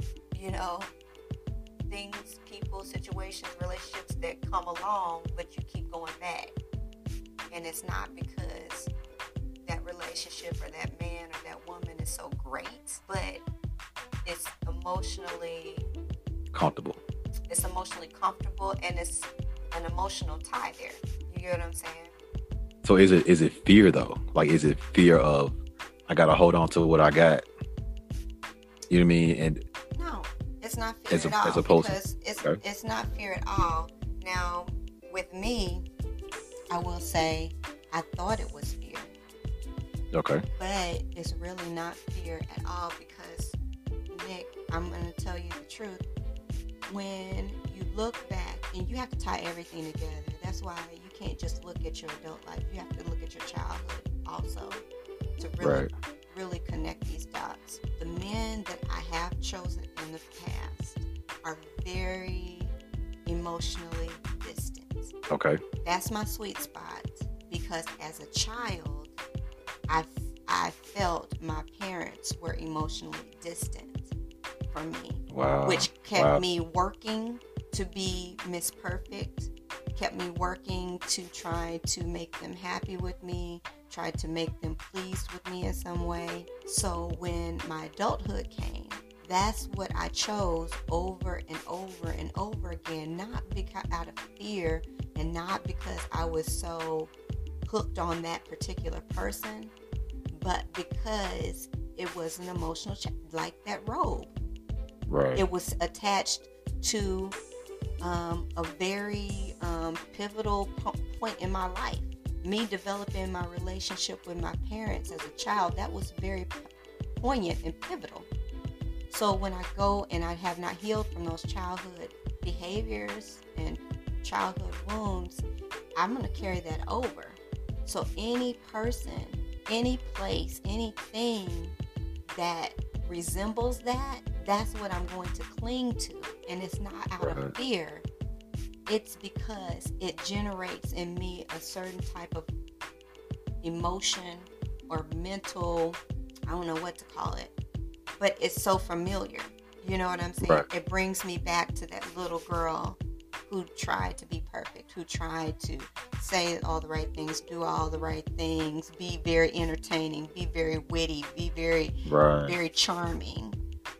things, people, situations, relationships that come along, but you keep going back. And it's not because that relationship or that man or that woman is so great, but it's emotionally comfortable. It's emotionally comfortable, and it's an emotional tie there. You get what I'm saying? So is it fear though? Like, is it fear of I gotta hold on to what I got? You know what I mean? And no, it's not fear at all. As opposed because to, it's not fear at all. Now, with me, I will say I thought it was fear. Okay. But it's really not fear at all because, Nick, I'm going to tell you the truth. When you look back, and you have to tie everything together. That's why you can't just look at your adult life. You have to look at your childhood also to really connect these dots. The men that I have chosen in the past are very emotionally distant. Okay. That's my sweet spot because as a child, I felt my parents were emotionally distant from me. Wow. Which kept me working to be Miss Perfect, kept me working to try to make them happy with me, tried to make them pleased with me in some way. So when my adulthood came, that's what I chose over and over and over again, not because out of fear and not because I was so hooked on that particular person, but because it was an emotional like that robe. Right. It was attached to a very pivotal point in my life. Me developing my relationship with my parents as a child, that was very poignant and pivotal. So when I go and I have not healed from those childhood behaviors and childhood wounds, I'm going to carry that over. So any person, any place, anything that resembles that, that's what I'm going to cling to. And it's not out of fear. It's because it generates in me a certain type of emotion or mental, I don't know what to call it, but it's so familiar. You know what I'm saying? Right. It brings me back to that little girl who tried to be perfect, who tried to say all the right things, do all the right things, be very entertaining, be very witty, be very, very charming,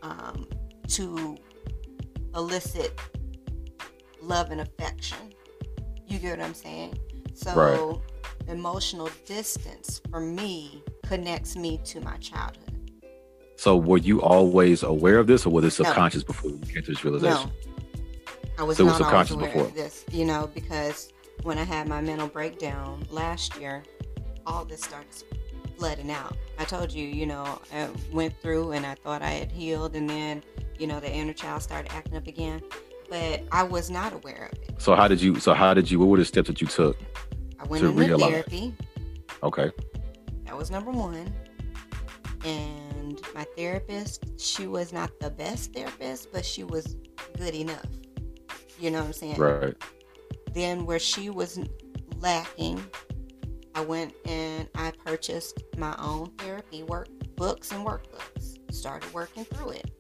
to elicit love and affection. You get what I'm saying? So emotional distance for me connects me to my childhood. So were you always aware of this, or was it subconscious before you came to this realization? No, I was not always aware of this, because when I had my mental breakdown last year, all this started flooding out. I told you, I went through and I thought I had healed, and then, the inner child started acting up again, but I was not aware of it. So how did you, what were the steps that you took I went into therapy. Okay. That was number one. And my therapist, she was not the best therapist, but she was good enough. You know what I'm saying? Right. Then where she was lacking, I went and I purchased my own therapy books and workbooks. Started working through it.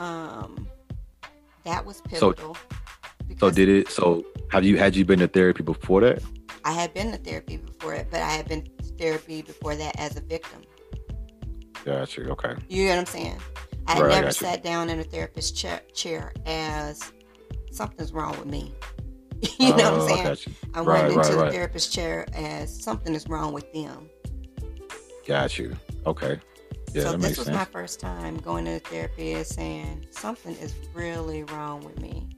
That was pivotal. So had you been to therapy before that? I had been to therapy before it, but I had been to therapy before that as a victim. Gotcha. Okay. You get what I'm saying? I had never sat down in a therapist's chair as something's wrong with me. You know what I'm saying? I went into the therapist's chair as something is wrong with them. Got you. Okay. Yeah, so that this makes was sense. my first time going to therapy and saying something is really wrong with me.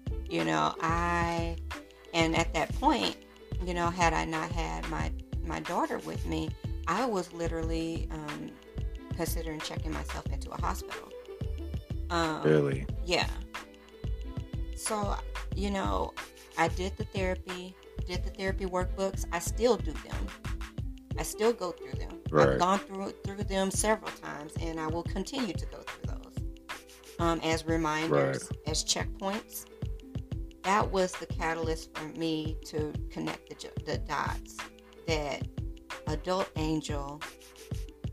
And at that point, had I not had my daughter with me, I was literally considering checking myself into a hospital. Really? Yeah. So, I did the therapy workbooks. I still do them. I still go through them. Right. I've gone through them several times, and I will continue to go through those as reminders, as checkpoints. That was the catalyst for me to connect the dots. That adult Angel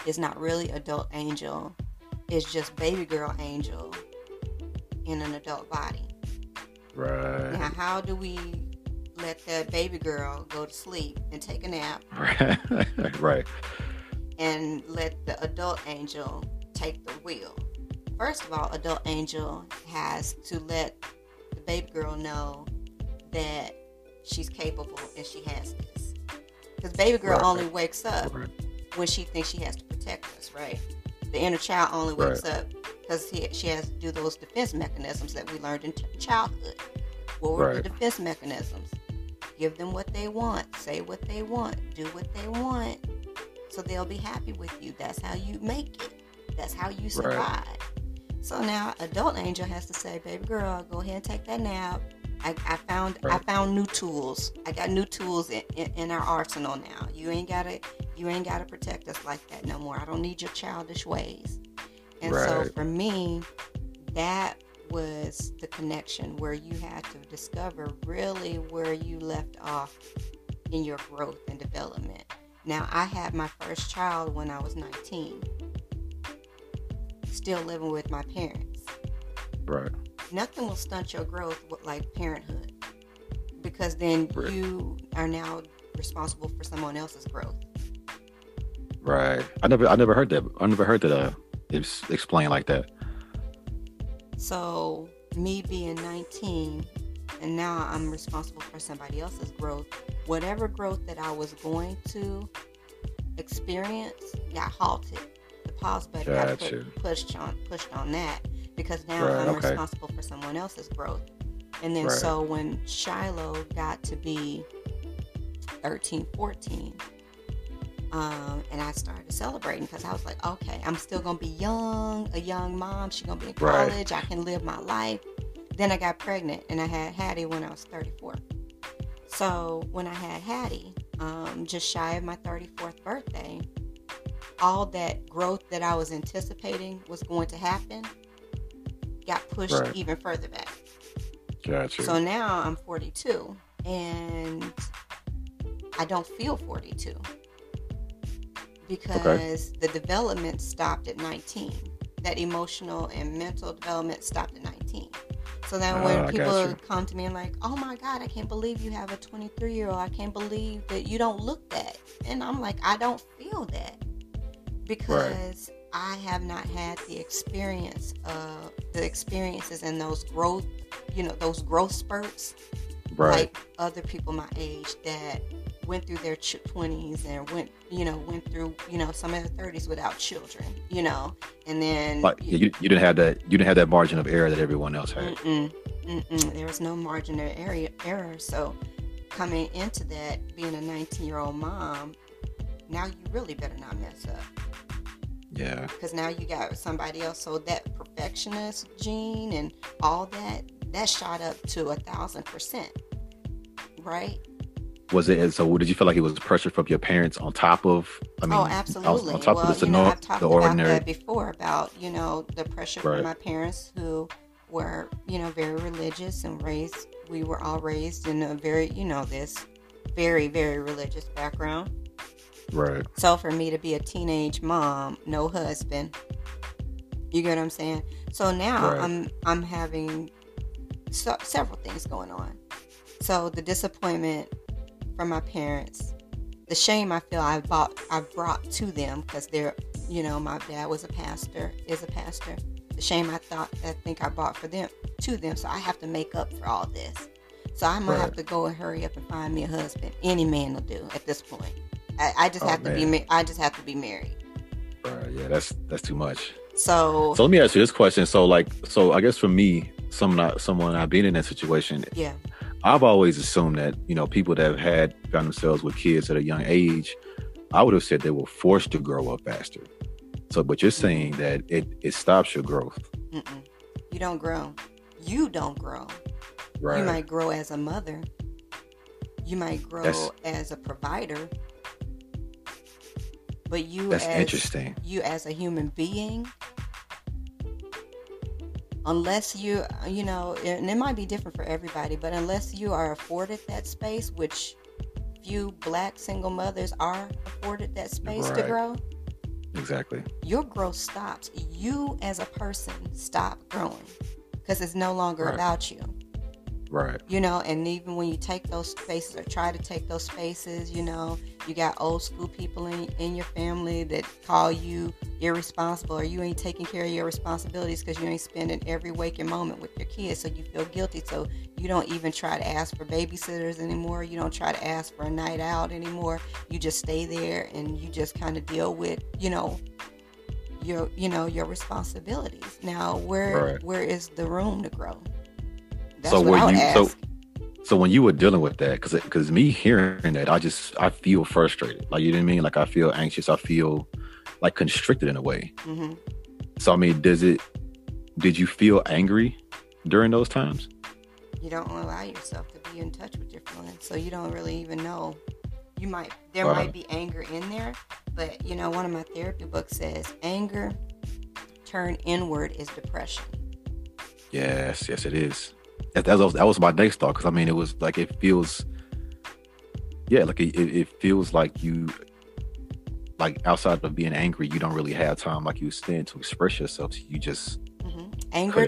is not really adult Angel. It's just baby girl Angel in an adult body. Right. Now, how do we let that baby girl go to sleep and take a nap? Right. And let the adult Angel take the wheel? First of all, adult Angel has to let the baby girl know that she's capable and she has this. Because baby girl only wakes up when she thinks she has to protect us, right? The inner child only wakes up because she has to do those defense mechanisms that we learned in childhood. What were the defense mechanisms? Give them what they want, say what they want, do what they want, so they'll be happy with you. That's how you make it. That's how you survive. Right. So now adult Angel has to say, baby girl, go ahead and take that nap. I found new tools. I got new tools in our arsenal now. You ain't gotta protect us like that no more. I don't need your childish ways. And so for me, that was the connection where you had to discover really where you left off in your growth and development. Now, I had my first child when I was 19, still living with my parents. Right. Nothing will stunt your growth like parenthood, because then you are now responsible for someone else's growth. Right. I never heard that. I never heard that it's explained like that. So me being 19 and now I'm responsible for somebody else's growth. Whatever growth that I was going to experience got halted. The pause button got pushed on that, because now I'm responsible for someone else's growth. And then so when Shiloh got to be 13, 14, and I started celebrating, because I was like, okay, I'm still going to be a young mom. She's going to be in college. I can live my life. Then I got pregnant, and I had Hattie when I was 34. So when I had Hattie, just shy of my 34th birthday, all that growth that I was anticipating was going to happen got pushed even further back. Gotcha. So now I'm 42, and I don't feel 42 because the development stopped at 19. That emotional and mental development stopped at 19. So then when people come to me and like, oh my God, I can't believe you have a 23-year-old. I can't believe that you don't look that. And I'm like, I don't feel that because I have not had the experiences and those growth, those growth spurts like other people my age that went through their 20s and went through, some of their 30s without children, and then you didn't have that margin of error that everyone else had. There was no margin of error. So coming into that, being a 19-year-old mom, now you really better not mess up. Yeah. Because now you got somebody else. So that perfectionist gene and all that shot up to 1,000%. Right? Was it? So did you feel like it was pressure from your parents on top of? Absolutely. On top of I've talked the ordinary. about that before about the pressure from my parents who were very religious and we were all raised in a very this very, very religious background. Right. So for me to be a teenage mom, no husband, you get what I'm saying? So now I'm having several things going on. So the disappointment from my parents, the shame I feel I brought to them because they're, my dad is a pastor. The shame I think I brought to them. So I have to make up for all this. So I'm gonna have to go and hurry up and find me a husband. Any man will do at this point. I just have to be. I just have to be married. Yeah, that's too much. So let me ask you this question. So I guess for me, someone I've been in that situation. Yeah. I've always assumed that, people that have found themselves with kids at a young age, I would have said they were forced to grow up faster. So, but you're saying that it stops your growth. Mm-mm. You don't grow. You don't grow. Right. You might grow as a mother. You might grow as a provider. But interesting. You as a human being, unless you, and it might be different for everybody, but unless you are afforded that space, which few black single mothers are afforded that space to grow, Exactly. Your growth stops. You as a person stop growing because it's no longer Right. about you. Right. And even when you take those spaces or try to take those spaces, you got old school people in your family that call you irresponsible, or you ain't taking care of your responsibilities because you ain't spending every waking moment with your kids, so you feel guilty. So you don't even try to ask for babysitters anymore. You don't try to ask for a night out anymore. You just stay there and you just kind of deal with, your responsibilities. Now, where is the room to grow? That's what I would ask. So when you were dealing with that, because me hearing that, I feel frustrated. Like, you know what I mean? Like, I feel anxious. I feel like constricted in a way. Mm-hmm. So, I mean, did you feel angry during those times? You don't allow yourself to be in touch with your feelings, so you don't really even know. There might be anger in there, but one of my therapy books says anger turned inward is depression. Yes, it is. That was my next thought, because I mean, it was like, it feels, like it feels like you, like, outside of being angry, you don't really have time, like you said, to express yourself. So you just anger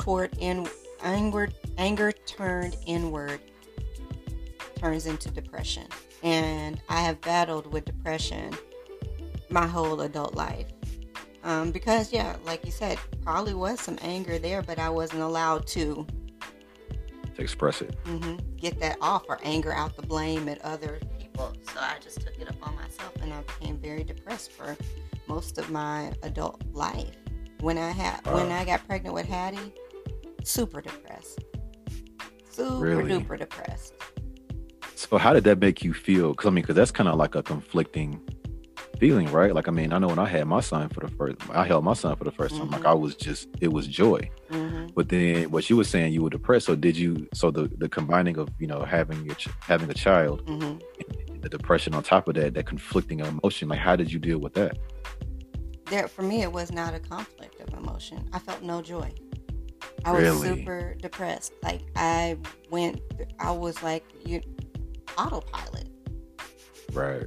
turned inward turns into depression, and I have battled with depression my whole adult life. Because like you said, probably was some anger there, but I wasn't allowed to express it. Get that off, or anger out the blame at other people. So I just took it upon myself, and I became very depressed for most of my adult life. When I got pregnant with Hattie, super depressed. Duper depressed. So how did that make you feel? Because that's kind of like a conflicting feeling, right? Like, I mean, I know when I held my son for the first time, like, it was joy. But then what you were saying, you were depressed. So the combining of, having a child, and the depression on top of that conflicting emotion, like, how did you deal with that? For me, it was not a conflict of emotion. I felt no joy. I was super depressed. Like, I was like autopilot. Right.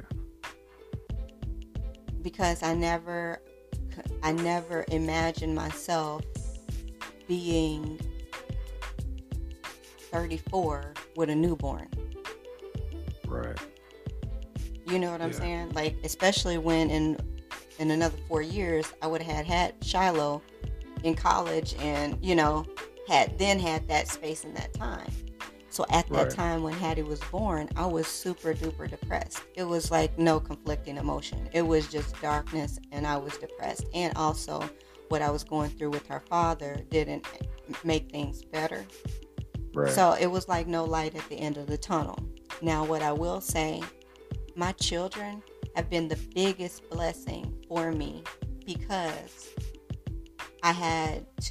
Because I never imagined myself being 34 with a newborn. Right. You know what I'm saying? Like, especially when in another 4 years I would have had Shiloh in college, and had that space in that time. So at that time when Hattie was born, I was super duper depressed. It was like no conflicting emotion. It was just darkness, and I was depressed. And also what I was going through with her father didn't make things better. Right. So it was like no light at the end of the tunnel. Now, what I will say, my children have been the biggest blessing for me, because I had to,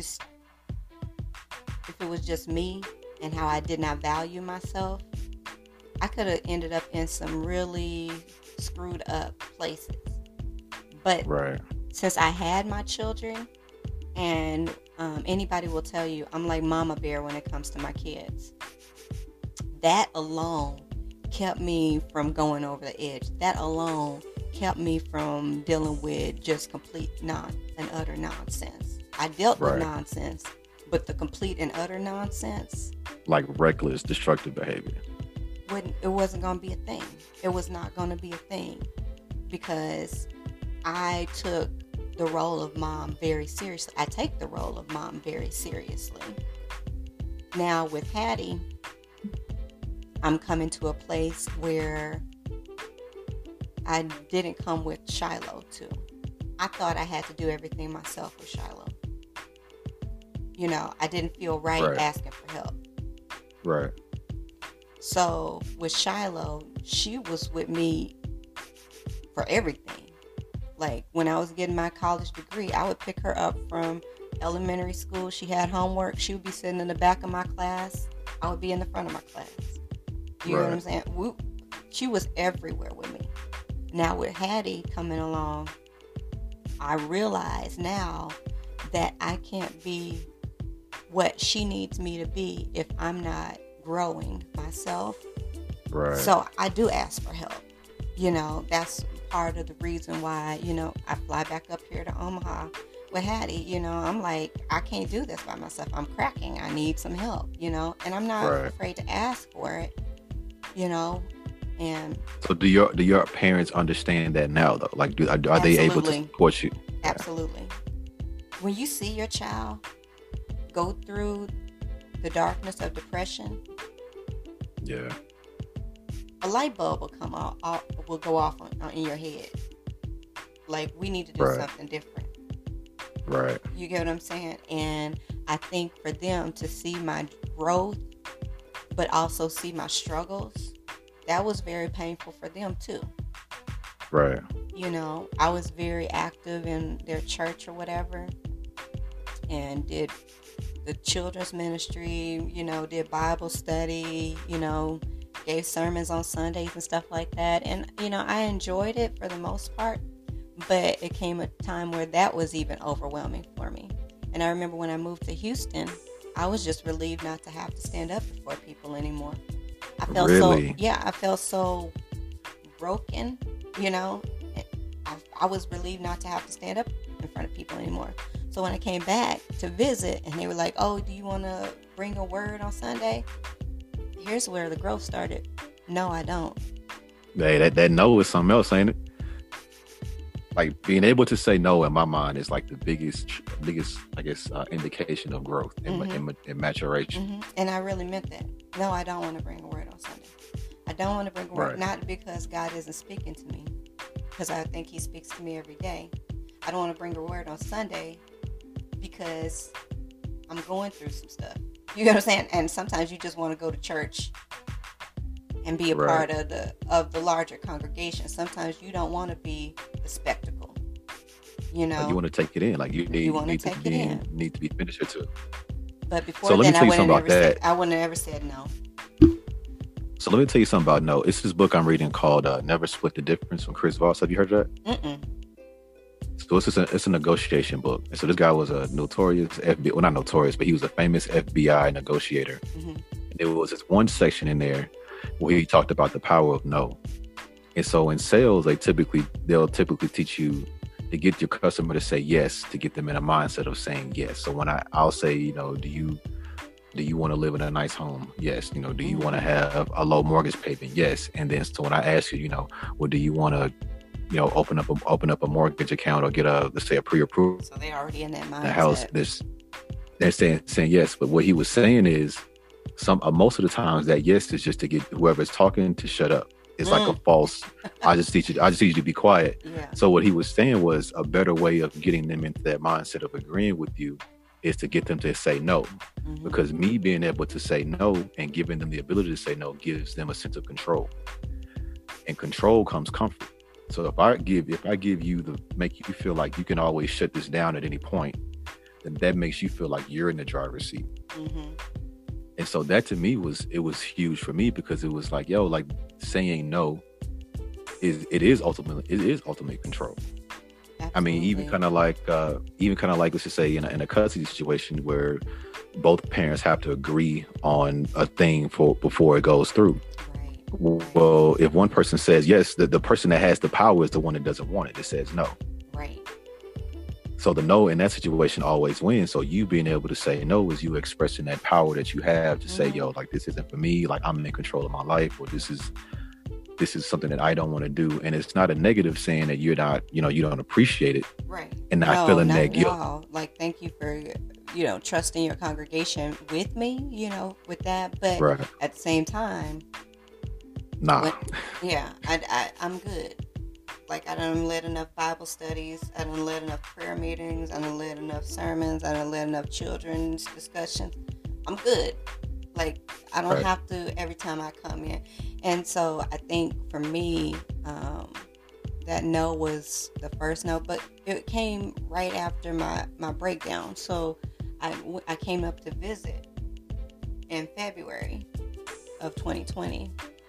if it was just me and how I did not value myself, I could have ended up in some really screwed up places. But since I had my children, and anybody will tell you, I'm like mama bear when it comes to my kids. That alone kept me from going over the edge. That alone kept me from dealing with just complete and utter nonsense. I dealt with nonsense, but the complete and utter nonsense, like reckless, destructive behavior, it wasn't going to be a thing. It was not going to be a thing, because I took the role of mom very seriously. I take the role of mom very seriously. Now with Hattie, I'm coming to a place where I didn't come with Shiloh too. I thought I had to do everything myself with Shiloh. I didn't feel right asking for help. Right. So with Shiloh, she was with me for everything. Like, when I was getting my college degree, I would pick her up from elementary school. She had homework. She would be sitting in the back of my class. I would be in the front of my class. You know what I'm saying? She was everywhere with me. Now with Hattie coming along, I realize now that I can't be what she needs me to be if I'm not growing myself. Right. So I do ask for help. That's part of the reason why, I fly back up here to Omaha with Hattie. I'm like, I can't do this by myself. I'm cracking. I need some help, and I'm not afraid to ask for it, and so do your parents understand that now though? Like, are they able to support you? Absolutely. When you see your child go through the darkness of depression, yeah, a light bulb will go off in your head. Like, we need to do something different. Right. You get what I'm saying? And I think for them to see my growth, but also see my struggles, that was very painful for them too. Right. I was very active in their church or whatever, and did the children's ministry, did Bible study, gave sermons on Sundays and stuff like that. And, I enjoyed it for the most part, but it came a time where that was even overwhelming for me. And I remember when I moved to Houston, I was just relieved not to have to stand up before people anymore. I felt I felt so broken, I was relieved not to have to stand up in front of people anymore. So when I came back to visit and they were like, oh, do you want to bring a word on Sunday? Here's where the growth started. No, I don't. Hey, that no is something else, ain't it? Like, being able to say no in my mind is like the biggest, I guess, indication of growth and maturation. Mm-hmm. And I really meant that. No, I don't want to bring a word on Sunday. I don't want to bring a word, not because God isn't speaking to me, because I think he speaks to me every day. I don't want to bring a word on Sunday because I'm going through some stuff. You know what I'm saying? And sometimes you just want to go to church and be a part of the larger congregation. Sometimes you don't want to be the spectacle. Like, you want to take it in. Like, you need to be ministered to. But before then, I wouldn't have ever said no. So let me tell you something about no. It's this book I'm reading called Never Split the Difference from Chris Voss. Have you heard of that? Mm-mm. So it's a negotiation book. And so this guy was a notorious FBI, well, not notorious, but he was a famous FBI negotiator. Mm-hmm. And there was this one section in there where he talked about the power of no. And so in sales, they'll typically teach you to get your customer to say yes, to get them in a mindset of saying yes. So when I'll say, do you want to live in a nice home? Yes. Do you want to have a low mortgage payment? Yes. And then so when I ask you, well, do you want to, open up a mortgage account or get let's say a pre-approval? So they're already in that mindset. The house, they're saying yes. But what he was saying is most of the times that yes is just to get whoever's talking to shut up. It's like a false, I just need you to be quiet. Yeah. So what he was saying was a better way of getting them into that mindset of agreeing with you is to get them to say no. Mm-hmm. Because me being able to say no and giving them the ability to say no gives them a sense of control. And control comes comfort. So if I give you make you feel like you can always shut this down at any point, then that makes you feel like you're in the driver's seat. Mm-hmm. And so that to me it was huge for me, because it was like, like saying no is ultimately control. Absolutely. I mean, even kind of like let's just say in a custody situation where both parents have to agree on a thing before it goes through. Right. Well, if one person says yes, the person that has the power is the one that doesn't want it. It says no. Right. So the no in that situation always wins. So you being able to say no is you expressing that power that you have to say, like, this isn't for me. Like, I'm in control of my life, or this is something that I don't want to do. And it's not a negative saying that you're not, you don't appreciate it. Right. And not feeling that guilt. No. Like, thank you for, trusting your congregation with me, with that. But at the same time, nah. I'm good. Like, I done led enough Bible studies. I done led enough prayer meetings. I done led enough sermons. I done led enough children's discussions. I'm good. Like, I don't have to every time I come in. And so I think for me, that no was the first no, but it came right after my breakdown. So I came up to visit in February of 2020.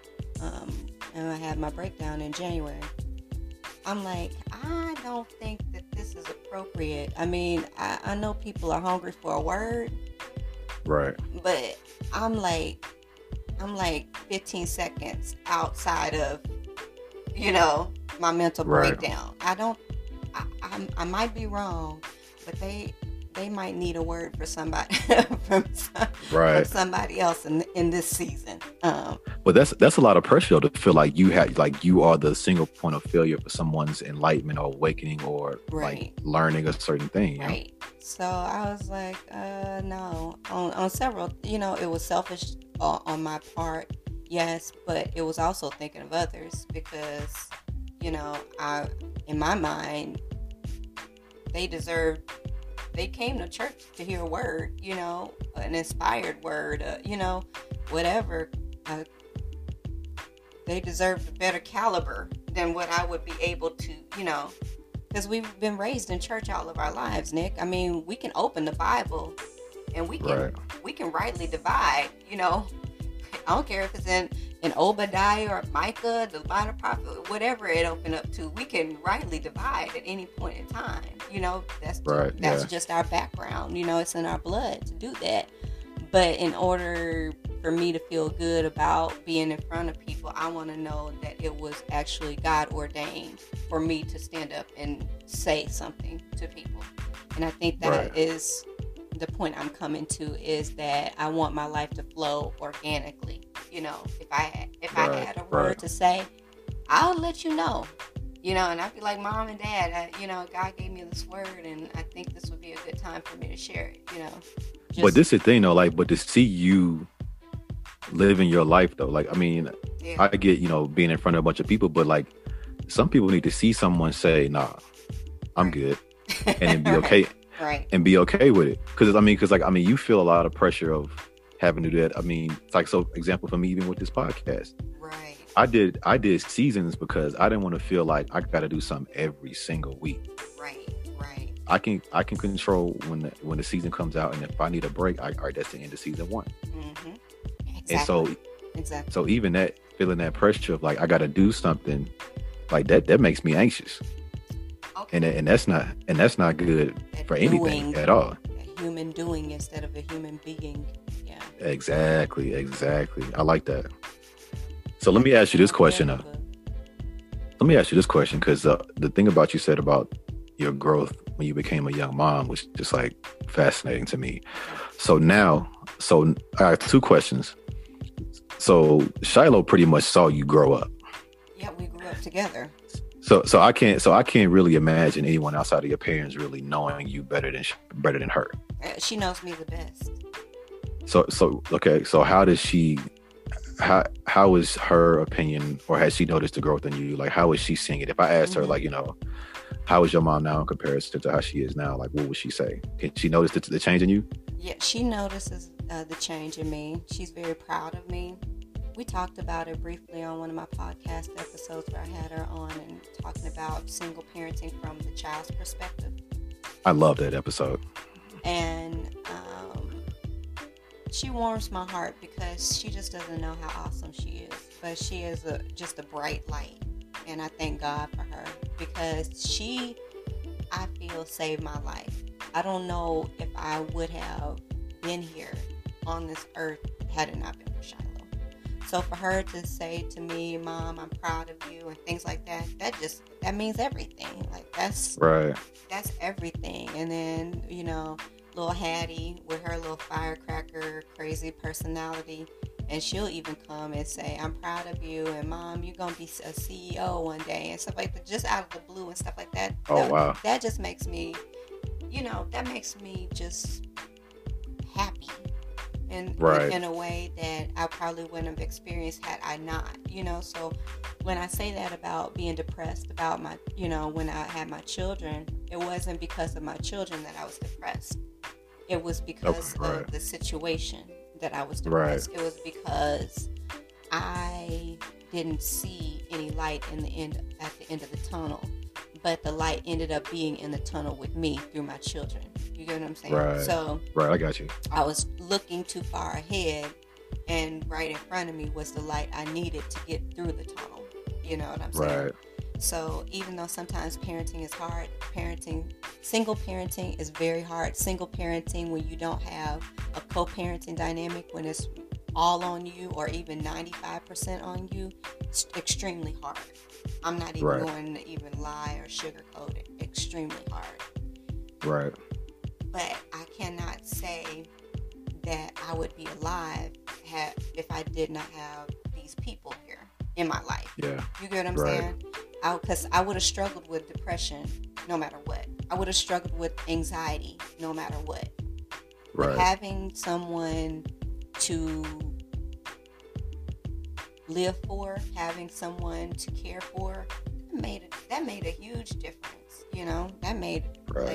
And I had my breakdown in January. I'm like, I don't think that this is appropriate. I mean, I know people are hungry for a word. Right. But I'm like 15 seconds outside of, my mental Right. breakdown. I might be wrong, but they might need a word for somebody from Right. somebody else in this season. But that's a lot of pressure though, to feel like you are the single point of failure for someone's enlightenment or awakening or Right. like learning a certain thing. Right. So I was like, no. On several, it was selfish on my part, yes, but it was also thinking of others because, in my mind, they came to church to hear a word, an inspired word, whatever. They deserved a better caliber than what I would be able to, because we've been raised in church all of our lives, Nick. I mean, we can open the Bible and we can rightly divide, I don't care if it's in Obadiah or Micah, the minor prophet, whatever it opened up to, we can rightly divide at any point in time. That's just our background. It's in our blood to do that. But in order for me to feel good about being in front of people, I want to know that it was actually God ordained for me to stand up and say something to people. And I think that is the point I'm coming to, is that I want my life to flow organically. If I had a word to say, I'll let you know. And I'd be like, Mom and Dad, God gave me this word, and I think this would be a good time for me to share it. But this is the thing, though. But to see you living your life, though, I get, being in front of a bunch of people, but some people need to see someone say, "Nah, I'm good," and then be okay, right, and be okay with it. Because you feel a lot of pressure of having to do that. It's so example for me, even with this podcast. Right. I did seasons because I didn't want to feel like I got to do something every single week. Right. I can control when the season comes out, and if I need a break, all right, that's the end of season 1. Mm-hmm. Exactly. And so even that feeling that pressure of I got to do something like that makes me anxious. Okay. And that's not good for anything at all. A human doing instead of a human being. Yeah. Exactly. I like that. So let me ask you this question. Because the thing about you said about your growth when you became a young mom was just fascinating to me. So I have 2 questions. So Shiloh pretty much saw you grow up. Yeah, we grew up together. So I can't really imagine anyone outside of your parents really knowing you better than her. She knows me the best. So okay. So how does she? How is her opinion, or has she noticed the growth in you? How is she seeing it? If I asked her, how is your mom now in comparison to how she is now? What would she say? Can she notice the change in you? Yeah, she notices the change in me. She's very proud of me. We talked about it briefly on one of my podcast episodes where I had her on and talking about single parenting from the child's perspective. I love that episode. And she warms my heart because she just doesn't know how awesome she is. But she is just a bright light. And I thank God for her because she, I feel, saved my life. I don't know if I would have been here on this earth had it not been for Shiloh. So for her to say to me, Mom, I'm proud of you and things like that, that means everything. That's everything. And then, little Hattie with her little firecracker, crazy personality. And she'll even come and say, I'm proud of you. And Mom, you're going to be a CEO one day and stuff like that, just out of the blue and stuff like that. Wow. That just makes me, that makes me just happy. In a way that I probably wouldn't have experienced had I not, So when I say that about being depressed about my, when I had my children, it wasn't because of my children that I was depressed. It was because of the situation that I was depressed. It was because I didn't see any light at the end of the tunnel, but the light ended up being in the tunnel with me through my children. You get what I'm saying? Right. So I got you. I was looking too far ahead, and right in front of me was the light I needed to get through the tunnel. You know what I'm saying? Right. So even though sometimes parenting is hard, single parenting is very hard. Single parenting when you don't have a co-parenting dynamic, when it's all on you or even 95% on you, it's extremely hard. I'm not even going to even lie or sugarcoat it. Extremely hard. Right. But I cannot say that I would be alive if I did not have these people here in my life. Yeah. You get what I'm saying? Because I would have struggled with depression no matter what. I would have struggled with anxiety no matter what. Right. But having someone to live for, having someone to care for, that made a huge difference. You know, that made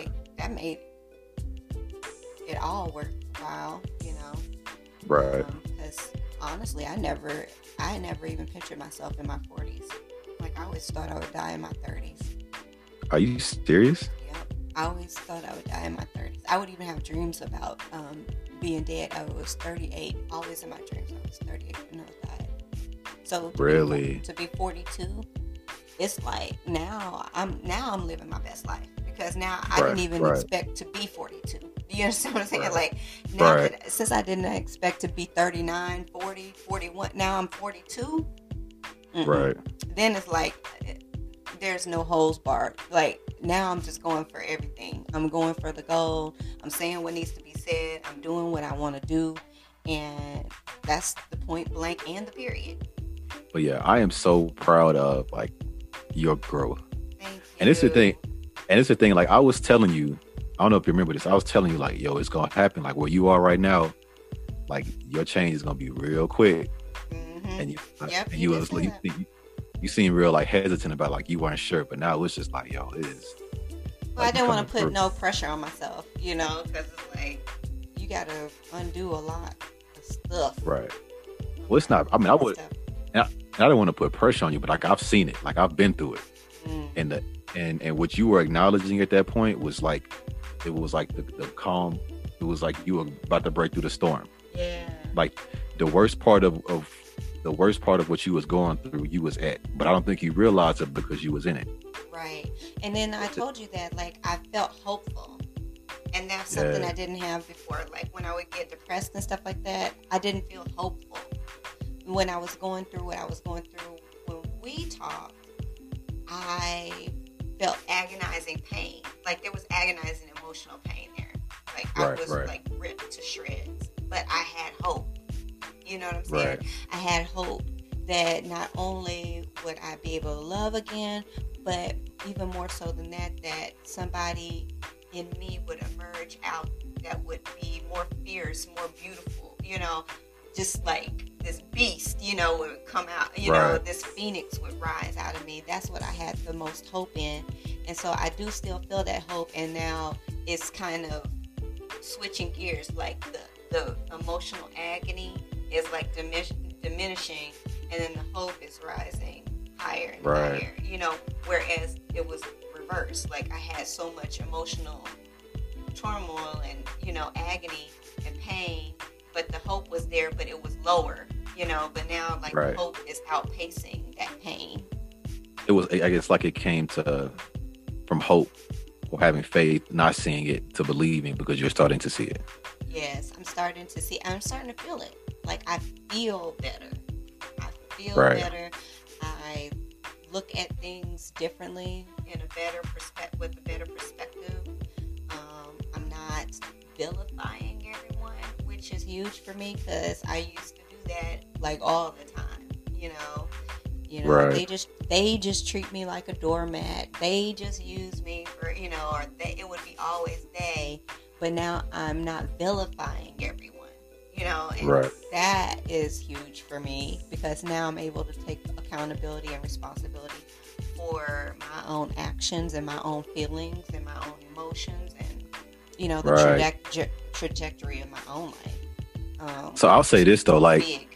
it all worthwhile. You know, right? Because honestly, I never even pictured myself in my 40s. Like I always thought I would die in my 30s. Are you serious? Yep. I always thought I would die in my 30s. I would even have dreams about being dead. I was 38. Always in my dreams I was 38 when I died. So to be 42, it's like now I'm living my best life because now I didn't even expect to be 42. You understand what I'm saying? Like now since I didn't expect to be 39, 40, 41, now I'm 42. Right. Then it's like there's no holds barred. Like now I'm just going for everything. I'm going for the goal. I'm saying what needs to be said. I'm doing what I want to do. And that's the point blank and the period. But yeah, I am so proud of like your growth. Thank you. And it's the thing. Like I was telling you, I don't know if you remember this. I was telling you like, yo, it's gonna happen. Like where you are right now, like your change is gonna be real quick. And you seem real like hesitant about like you weren't sure, but now it's just like, yo, it is. Well, I didn't want to put no pressure on myself, you know, because it's like you got to undo a lot of stuff. Right. Well, it's not. I mean, I don't want to put pressure on you, but like I've seen it, like I've been through it, and what you were acknowledging at that point was like, it was like the calm. It was like you were about to break through the storm. Yeah. Like the worst part of what you was going through, you was at, but I don't think you realized it because you was in it. Right. And then I told you that like I felt hopeful, and that's something I didn't have before. Like when I would get depressed and stuff like that, I didn't feel hopeful. When I was going through what I was going through when we talked, I felt agonizing pain. Like there was agonizing emotional pain there. Like I was like ripped to shreds, but I had hope. You know what I'm saying? Right. I had hope that not only would I be able to love again, but even more so than that, that somebody in me would emerge out that would be more fierce, more beautiful, you know, just like this beast, you know, would come out, you know, this phoenix would rise out of me. That's what I had the most hope in. And so I do still feel that hope. And now it's kind of switching gears, like the emotional agony is like diminishing, and then the hope is rising higher and higher, you know, whereas it was reversed. Like I had so much emotional turmoil and, you know, agony and pain, but the hope was there, but it was lower, you know, but now like the hope is outpacing that pain. It was, I guess, like it came from hope or having faith, not seeing it, to believing because you're starting to see it. Yes, I'm starting to feel it. Like I feel better. Better. I look at things differently with a better perspective. I'm not vilifying everyone, which is huge for me because I used to do that like all the time. You know, they just treat me like a doormat. They just use me for, you know, or it would be always they. But now I'm not vilifying everyone. You know, and that is huge for me because now I'm able to take accountability and responsibility for my own actions and my own feelings and my own emotions and, you know, the trajectory of my own life. So I'll say this though, like, big.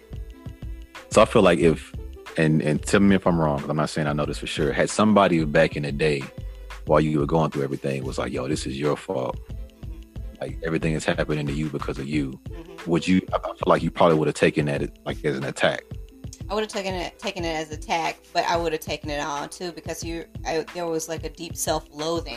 So I feel like and tell me if I'm wrong, I'm not saying I know this for sure, had somebody back in the day while you were going through everything was like, yo, this is your fault. Like everything is happening to you because of you. Would you? I feel like you probably would have taken that like as an attack. I would have taken it as an attack, but I would have taken it on too because there was like a deep self-loathing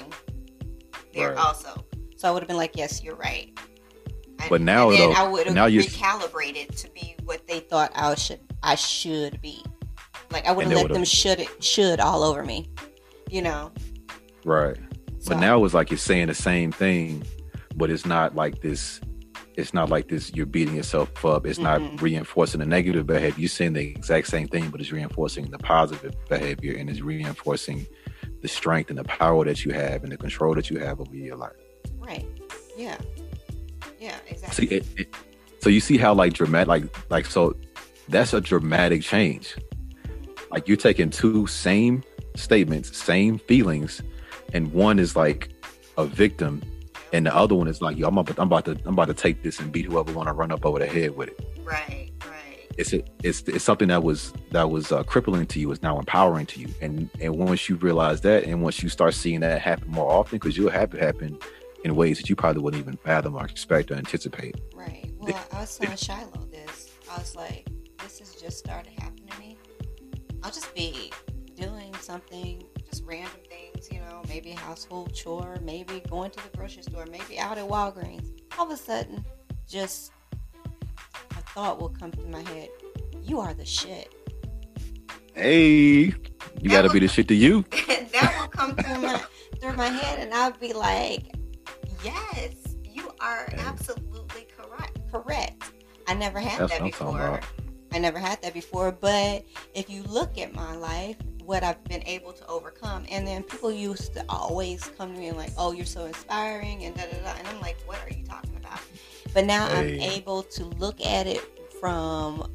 there also. So I would have been like, yes, you're right. But now I would have recalibrated to be what they thought I should be. Like I would have let them should all over me, you know. Right. So, but now it's like you're saying the same thing, but it's not like this. It's not like this. You're beating yourself up. It's not reinforcing the negative behavior. You're saying the exact same thing, but it's reinforcing the positive behavior, and it's reinforcing the strength and the power that you have and the control that you have over your life. Right. Yeah. Yeah. Exactly. So you see how like dramatic, like so, that's a dramatic change. Like you're taking two same statements, same feelings, and one is like a victim, and the other one is like, yo, I'm about to take this and beat whoever want to run up over the head with it. Right. It's something that was crippling to you is now empowering to you, and once you realize that, and once you start seeing that happen more often, because you'll have it happen in ways that you probably wouldn't even fathom or expect or anticipate. Right. Well, I was telling Shiloh this. I was like, this has just started happening to me. I'll just be doing something, just random things, you know, maybe a household chore, maybe going to the grocery store, maybe out at Walgreens. All of a sudden, just a thought will come to my head. You are the shit. Hey, you gotta be the shit to you. That will come through my head, and I'll be like, yes, you are absolutely correct. I never had that before. But if you look at my life, what I've been able to overcome, and then people used to always come to me and like, oh, you're so inspiring and da-da-da. And I'm like, what are you talking about? But now I'm able to look at it from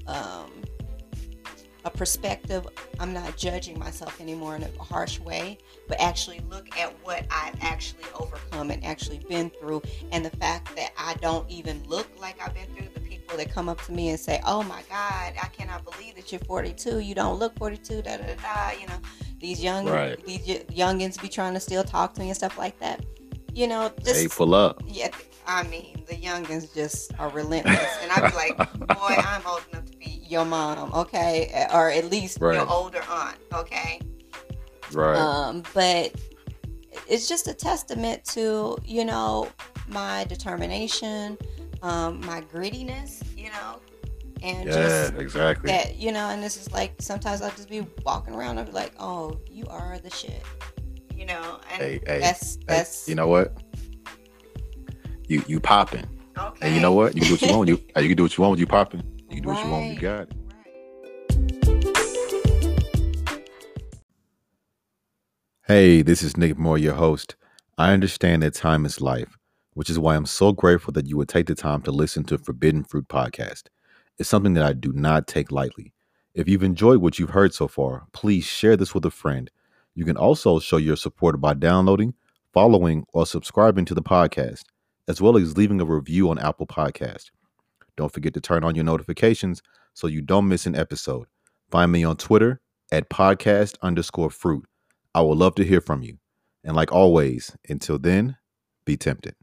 a perspective. I'm not judging myself anymore in a harsh way, but actually look at what I've actually overcome and actually been through, and the fact that I don't even look like I've been through. The people that come up to me and say, oh my God, I cannot believe that you're 42, you don't look 42, da da da, you know, these youngins be trying to still talk to me and stuff like that, you know. Hey, pull up. Yeah, I mean, the youngins just are relentless, and I'd be like, boy, I'm old enough to be your mom, okay, or at least your older aunt, okay. Right. But it's just a testament to, you know, my determination, my grittiness, you know, and just exactly that, you know. And this is like, sometimes I'll just be walking around and be like, oh, you are the shit, you know. And that's you know what, you popping. Okay. And you know what, you can do what you want. You can do what you want when you popping. You can do what you want when you got it. Hey, this is Nick Moore, your host. I understand that time is life, which is why I'm so grateful that you would take the time to listen to Forbidden Fruit Podcast. It's something that I do not take lightly. If you've enjoyed what you've heard so far, please share this with a friend. You can also show your support by downloading, following, or subscribing to the podcast, as well as leaving a review on Apple Podcast. Don't forget to turn on your notifications so you don't miss an episode. Find me on Twitter at podcast_fruit. I would love to hear from you. And like always, until then, be tempted.